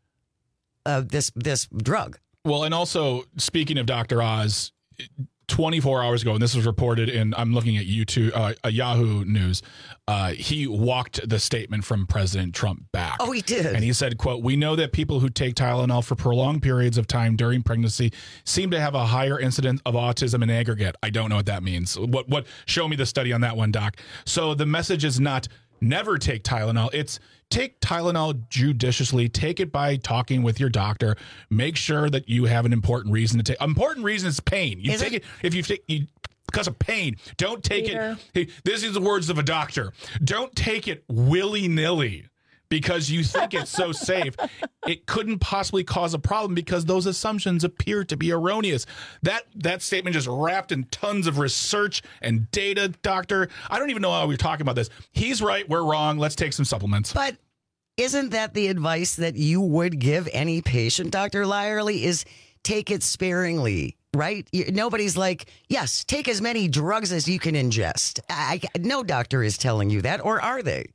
uh, this this drug. Well, and also speaking of Doctor Oz, twenty-four hours ago, and this was reported in, I'm looking at YouTube, uh, uh, Yahoo News, uh, he walked the statement from President Trump back. Oh, he did. And he said, quote, "We know that people who take Tylenol for prolonged periods of time during pregnancy seem to have a higher incidence of autism in aggregate." I don't know what that means. What? What? Show me the study on that one, Doc. So the message is not never take Tylenol. It's take Tylenol judiciously. Take it by talking with your doctor. Make sure that you have an important reason to take. Important reason is pain. You is take it, it if you take you, because of pain. Don't take Peter. it. Hey, this is the words of a doctor. Don't take it willy nilly because you think it's so safe. It couldn't possibly cause a problem because those assumptions appear to be erroneous. That that statement just wrapped in tons of research and data, doctor. I don't even know how we're talking about this. He's right. We're wrong. Let's take some supplements. But isn't that the advice that you would give any patient, Doctor Lyerly, is take it sparingly, right? You, nobody's like, yes, take as many drugs as you can ingest. I, no doctor is telling you that, or are they?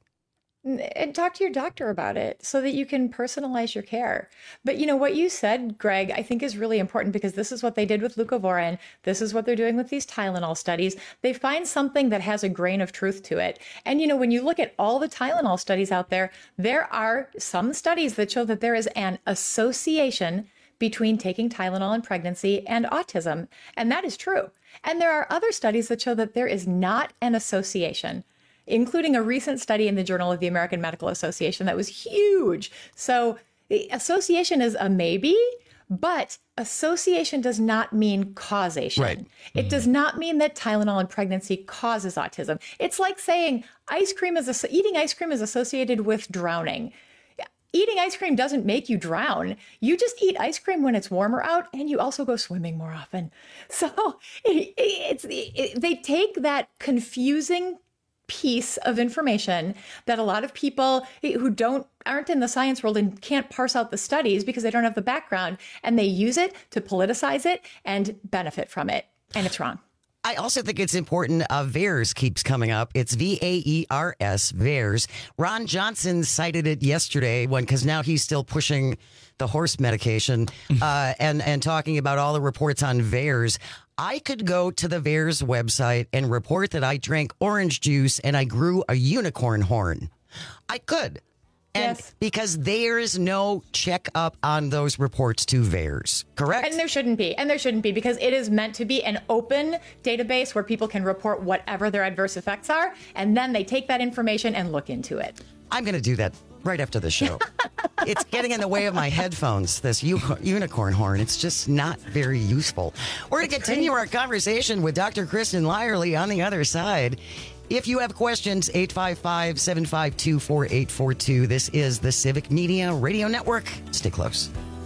And talk to your doctor about it so that you can personalize your care. But you know, what you said, Greg, I think is really important because this is what they did with leucovorin. This is what they're doing with these Tylenol studies. They find something that has a grain of truth to it. And you know, when you look at all the Tylenol studies out there, there are some studies that show that there is an association between taking Tylenol in pregnancy and autism. And that is true. And there are other studies that show that there is not an association, including a recent study in the Journal of the American Medical Association that was huge. So association is a maybe, but association does not mean causation. Right. It mm-hmm. does not mean that Tylenol in pregnancy causes autism. It's like saying ice cream is eating ice cream is associated with drowning. Eating ice cream doesn't make you drown. You just eat ice cream when it's warmer out, and you also go swimming more often. So it, it's it, they take that confusing piece of information that a lot of people who don't aren't in the science world and can't parse out the studies because they don't have the background, and they use it to politicize it and benefit from it, and it's wrong. I also think it's important. Uh, VAERS keeps coming up. It's V A E R S, VAERS. Ron Johnson cited it yesterday when, because now he's still pushing the horse medication uh, and, and talking about all the reports on VAERS. I could go to the VAERS website and report that I drank orange juice and I grew a unicorn horn. I could. And yes. Because there is no checkup on those reports to VAERS, correct? And there shouldn't be. And there shouldn't be because it is meant to be an open database where people can report whatever their adverse effects are. And then they take that information and look into it. I'm going to do that right after the show. It's getting in the way of my headphones, this u- unicorn horn. It's just not very useful. We're going to continue our conversation with Doctor Kristen Lyerly on the other side. If you have questions, eight five five, seven five two, four eight four two. This is the Civic Media Radio Network. Stay close.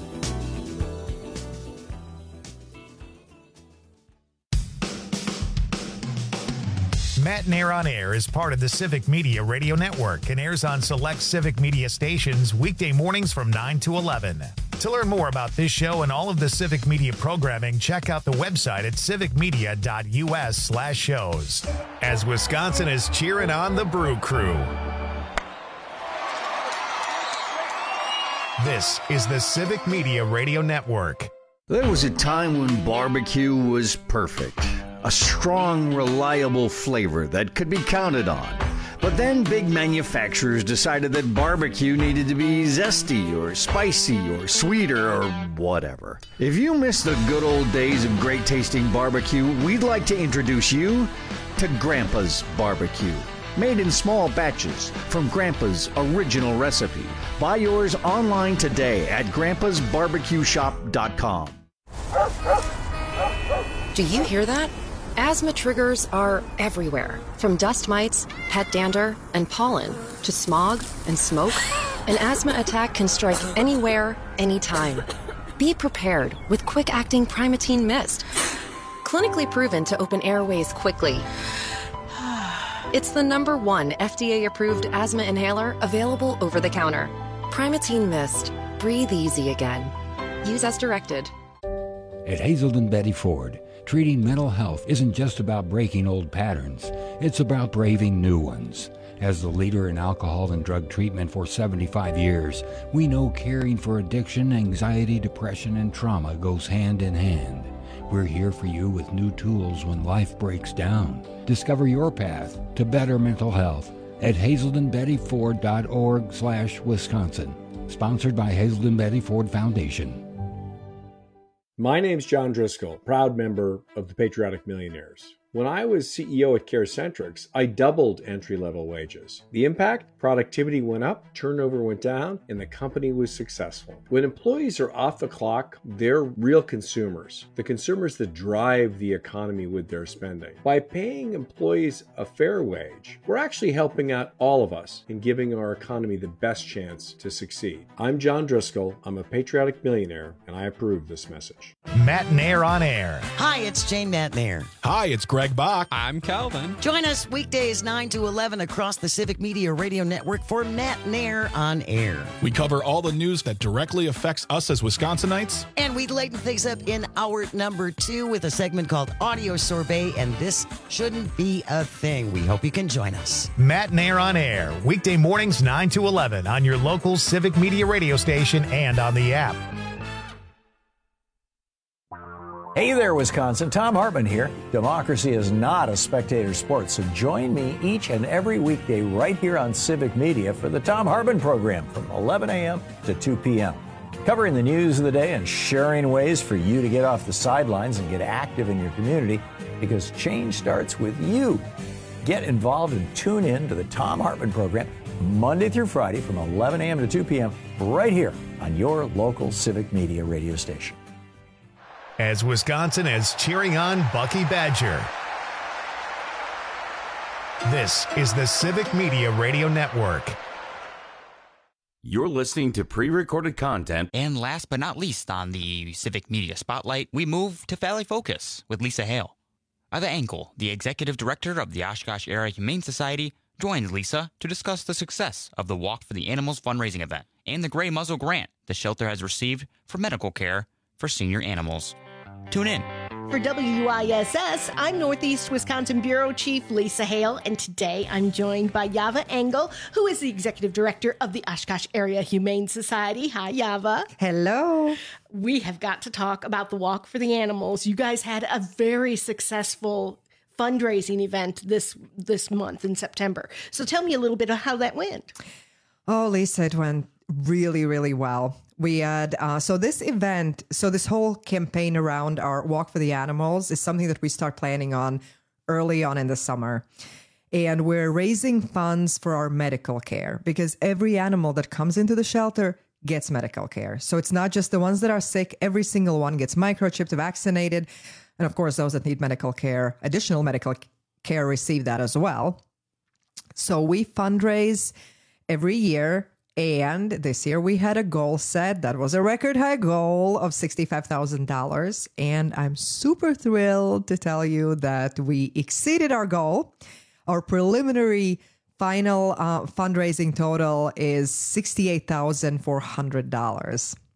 Matt Nair on Air is part of the Civic Media Radio Network and airs on select Civic Media stations weekday mornings from nine to eleven. To learn more about this show and all of the Civic Media programming, check out the website at civicmedia.us slash shows. As Wisconsin is cheering on the Brew Crew. This is the Civic Media Radio Network. There was a time when barbecue was perfect. A strong, reliable flavor that could be counted on. But then big manufacturers decided that barbecue needed to be zesty or spicy or sweeter or whatever. If you miss the good old days of great tasting barbecue, we'd like to introduce you to Grandpa's Barbecue. Made in small batches from Grandpa's original recipe. Buy yours online today at grandpas barbecue shop dot com. Do you hear that? Asthma triggers are everywhere, from dust mites, pet dander, and pollen, to smog and smoke. An asthma attack can strike anywhere, anytime. Be prepared with quick-acting Primatene Mist. Clinically proven to open airways quickly. It's the number one F D A-approved asthma inhaler available over the counter. Primatene Mist. Breathe easy again. Use as directed. At Hazelden Betty Ford, treating mental health isn't just about breaking old patterns. It's about braving new ones. As the leader in alcohol and drug treatment for seventy-five years, we know caring for addiction, anxiety, depression, and trauma goes hand in hand. We're here for you with new tools when life breaks down. Discover your path to better mental health at hazelden betty ford dot org slash Wisconsin. Sponsored by Hazelden Betty Ford Foundation. My name's John Driscoll, proud member of the Patriotic Millionaires. When I was C E O at CareCentrix, I doubled entry-level wages. The impact? Productivity went up, turnover went down, and the company was successful. When employees are off the clock, they're real consumers, the consumers that drive the economy with their spending. By paying employees a fair wage, we're actually helping out all of us in giving our economy the best chance to succeed. I'm John Driscoll, I'm a patriotic millionaire, and I approve this message. Matt Nair on air. Hi, it's Jane Matt Nair. Hi, it's Greg Bach. I'm Calvin. Join us weekdays nine to eleven across the Civic Media Radio Network for Matt Nair on Air. We cover all the news that directly affects us as Wisconsinites. And we lighten things up in hour number two with a segment called Audio Sorbet, and this shouldn't be a thing. We hope you can join us. Matt Nair on Air, weekday mornings nine to eleven on your local Civic Media radio station and on the app. Hey there, Wisconsin. Tom Hartman here. Democracy is not a spectator sport, so join me each and every weekday right here on Civic Media for the Tom Hartman program from eleven a.m. to two p.m. Covering the news of the day and sharing ways for you to get off the sidelines and get active in your community, because change starts with you. Get involved and tune in to the Tom Hartman program Monday through Friday from eleven a.m. to two p.m. right here on your local Civic Media radio station. As Wisconsin is cheering on Bucky Badger. This is the Civic Media Radio Network. You're listening to pre-recorded content. And last but not least on the Civic Media Spotlight, we move to Valley Focus with Lisa Hale. Ava Engel, the executive director of the Oshkosh Area Humane Society, joined Lisa to discuss the success of the Walk for the Animals fundraising event and the Gray Muzzle grant the shelter has received for medical care for senior animals. Tune in. For W I S S, I'm Northeast Wisconsin Bureau Chief Lisa Hale, and today I'm joined by Yava Engel, who is the Executive Director of the Oshkosh Area Humane Society. Hi, Yava. Hello. We have got to talk about the Walk for the Animals. You guys had a very successful fundraising event this this month in September. So tell me a little bit of how that went. Oh, Lisa, it went really, really well. We had, uh, so this event, so this whole campaign around our Walk for the Animals is something that we start planning on early on in the summer. And we're raising funds for our medical care because every animal that comes into the shelter gets medical care. So it's not just the ones that are sick. Every single one gets microchipped, vaccinated. And of course, those that need medical care, additional medical care, receive that as well. So we fundraise every year. And this year we had a goal set that was a record high goal of sixty-five thousand dollars. And I'm super thrilled to tell you that we exceeded our goal. Our preliminary final uh, fundraising total is sixty-eight thousand four hundred dollars.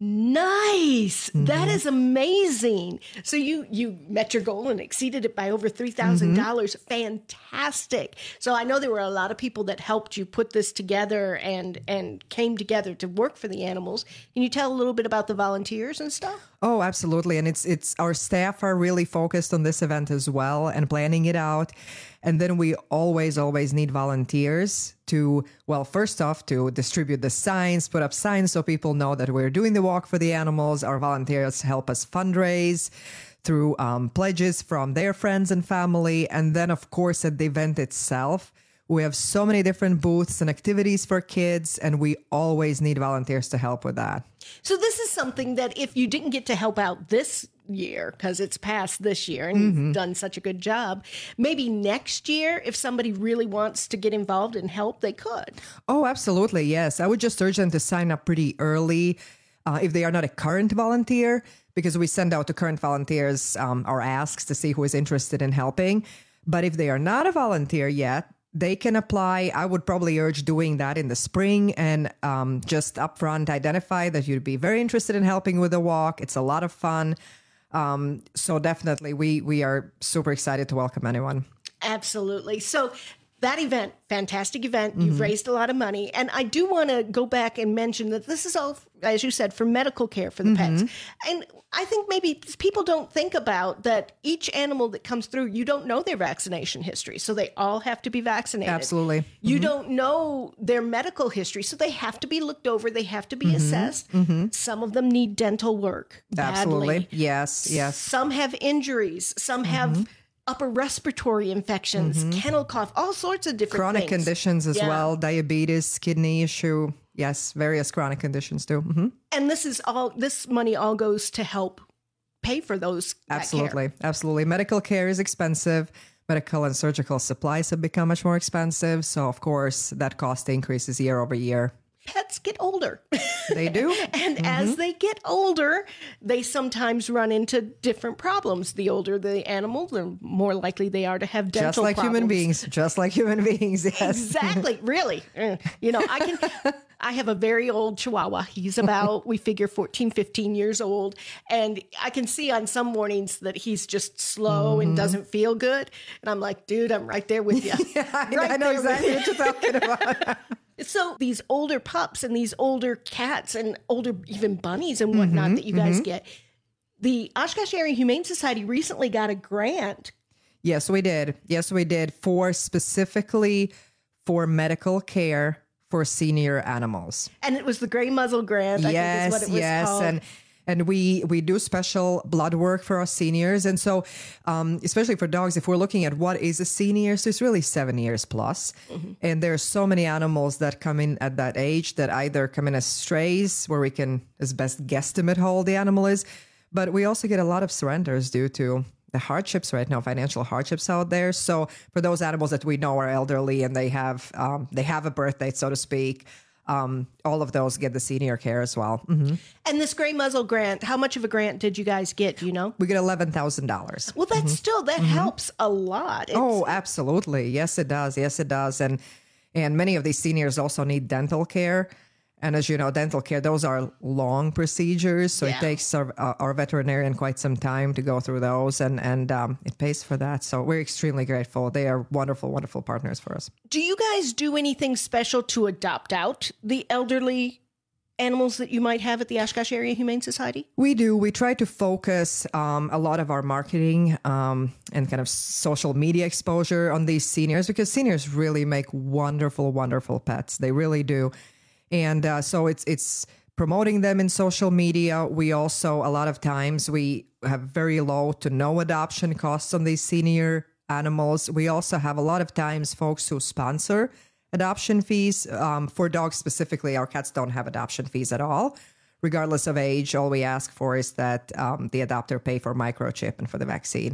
Nice. Mm-hmm. That is amazing. So you you met your goal and exceeded it by over three thousand dollars. Mm-hmm. Fantastic. So I know there were a lot of people that helped you put this together and and came together to work for the animals. Can you tell a little bit about the volunteers and stuff? Oh, absolutely. And it's it's our staff are really focused on this event as well and planning it out. And then we always, always need volunteers to, well, first off, to distribute the signs, put up signs so people know that we're doing the walk for the animals. Our volunteers help us fundraise through um, pledges from their friends and family. And then, of course, at the event itself, we have so many different booths and activities for kids, and we always need volunteers to help with that. So this is something that if you didn't get to help out this year, because it's past this year and Mm-hmm. you've done such a good job, maybe next year, if somebody really wants to get involved and help, they could. Oh, absolutely. Yes. I would just urge them to sign up pretty early uh, if they are not a current volunteer, because we send out to current volunteers um, our asks to see who is interested in helping. But if they are not a volunteer yet, they can apply. I would probably urge doing that in the spring and um, just upfront identify that you'd be very interested in helping with the walk. It's a lot of fun. Um, so definitely we, we are super excited to welcome anyone. Absolutely. So that event, fantastic event. You've Mm-hmm. raised a lot of money. And I do want to go back and mention that this is all, as you said, for medical care for the Mm-hmm. pets. And I think maybe people don't think about that each animal that comes through, you don't know their vaccination history. So they all have to be vaccinated. Absolutely. You Mhm. don't know their medical history. So they have to be looked over. They have to be Mhm. assessed. Mhm. Some of them need dental work. Absolutely. Badly. Yes. Yes. Some have injuries. Some have upper respiratory infections, Mhm. kennel cough, all sorts of different Chronic things. conditions as Yeah. well, diabetes, kidney issue. Yes, various chronic conditions too. hmm And this is all, this money all goes to help pay for those. that care. Absolutely. Absolutely. Medical care is expensive. Medical and surgical supplies have become much more expensive. So, of course, that cost increases year over year. Pets get older. They do. And as they get older, they sometimes run into different problems. The older the animal, the more likely they are to have dental Just like problems. human beings. Just like human beings. Yes. Exactly. Really. Uh, You know, I can, I have a very old Chihuahua. He's about, we figure fourteen, fifteen years old. And I can see on some mornings that he's just slow and doesn't feel good. And I'm like, dude, I'm right there with you. I, Right I know there with exactly you. what you're talking about. So these older pups and these older cats and older even bunnies and whatnot Mhm, that you guys mhm. get, the Oshkosh Area Humane Society recently got a grant. Yes, we did. Yes, we did for specifically for medical care for senior animals. And it was the Gray Muzzle Grant, I yes, think is what it was yes, called. and and we we do special blood work for our seniors, and so um, especially for dogs, if we're looking at what is a senior, so it's really seven years plus, Mhm. and there's so many animals that come in at that age that either come in as strays, where we can as best guesstimate how old the animal is, but we also get a lot of surrenders due to the hardships right now, financial hardships out there. So for those animals that we know are elderly and they have um, they have a birth date, so to speak, um, all of those get the senior care as well. hmm And this Gray Muzzle Grant, how much of a grant did you guys get? Do you know? We get eleven thousand dollars. Well, that's still, that helps a lot. It's, Oh, absolutely. Yes, it does. Yes, it does. And and many of these seniors also need dental care. And as you know, dental care, those are long procedures. So Yeah. it takes our, uh, our veterinarian quite some time to go through those, and, and um, it pays for that. So we're extremely grateful. They are wonderful, wonderful partners for us. Do you guys do anything special to adopt out the elderly animals that you might have at the Oshkosh Area Humane Society? We do. We try to focus um, a lot of our marketing um, and kind of social media exposure on these seniors, because seniors really make wonderful, wonderful pets. They really do. And uh, so it's it's promoting them in social media. We also, a lot of times, we have very low to no adoption costs on these senior animals. We also have a lot of times folks who sponsor adoption fees. Um, for dogs specifically, our cats don't have adoption fees at all. Regardless of age, all we ask for is that um, the adopter pay for microchip and for the vaccine.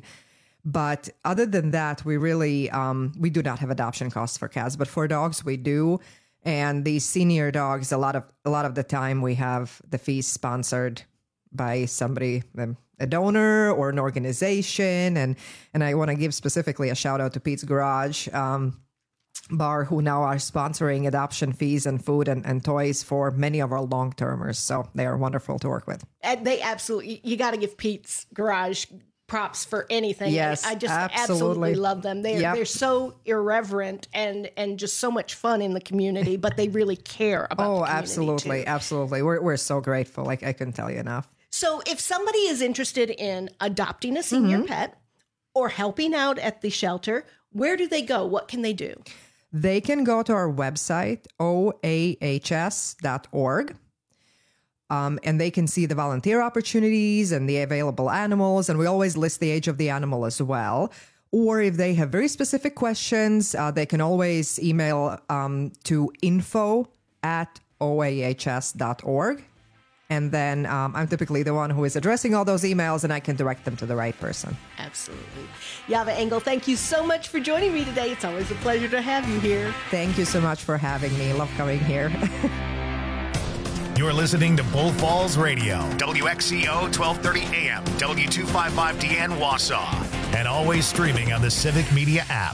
But other than that, we really, um, we do not have adoption costs for cats. But for dogs, we do. And these senior dogs, a lot of a lot of the time, we have the fees sponsored by somebody, um, a donor or an organization. And and I want to give specifically a shout out to Pete's Garage. Um, bar who now are sponsoring adoption fees and food and, and toys for many of our long-termers. So they are wonderful to work with. And they absolutely, you got to give Pete's Garage props for anything. Yes, I just absolutely, absolutely love them. They're, Yep. they're so irreverent and, and just so much fun in the community, but they really care about Oh, the community absolutely, too. absolutely. We're, we're so grateful. Like, I couldn't tell you enough. So if somebody is interested in adopting a senior Mm-hmm. pet or helping out at the shelter, where do they go? What can they do? They can go to our website, O A H S dot org, um, and they can see the volunteer opportunities and the available animals. And we always list the age of the animal as well. Or if they have very specific questions, uh, they can always email um, to info at O A H S dot org. And then um, I'm typically the one who is addressing all those emails, and I can direct them to the right person. Absolutely. Yava Engel, thank you so much for joining me today. It's always a pleasure to have you here. Thank you so much for having me. Love coming here. You're listening to Bull Falls Radio, W X C O twelve thirty A M, W two fifty-five D N Wausau, and always streaming on the Civic Media app.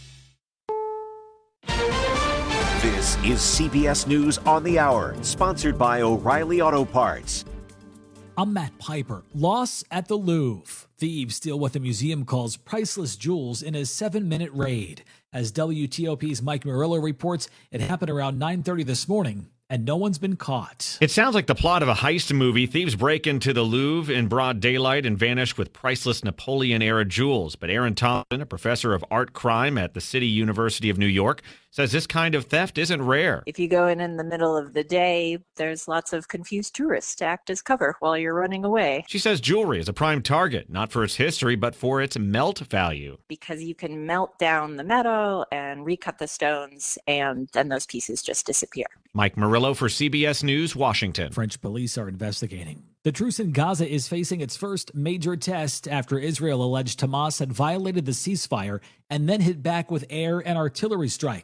This is C B S News on the Hour, sponsored by O'Reilly Auto Parts. I'm Matt Piper. Loss at the Louvre. Thieves steal what the museum calls priceless jewels in a seven-minute raid. As W T O P's Mike Murillo reports, it happened around nine thirty this morning, and no one's been caught. It sounds like the plot of a heist movie. Thieves break into the Louvre in broad daylight and vanish with priceless Napoleon-era jewels. But Aaron Thompson, a professor of art crime at the City University of New York, says this kind of theft isn't rare. If you go in in the middle of the day, there's lots of confused tourists to act as cover while you're running away. She says jewelry is a prime target, not for its history, but for its melt value. Because you can melt down the metal and recut the stones, and then those pieces just disappear. Mike Murillo for C B S News, Washington. French police are investigating. The truce in Gaza is facing its first major test after Israel alleged Hamas had violated the ceasefire and then hit back with air and artillery strikes.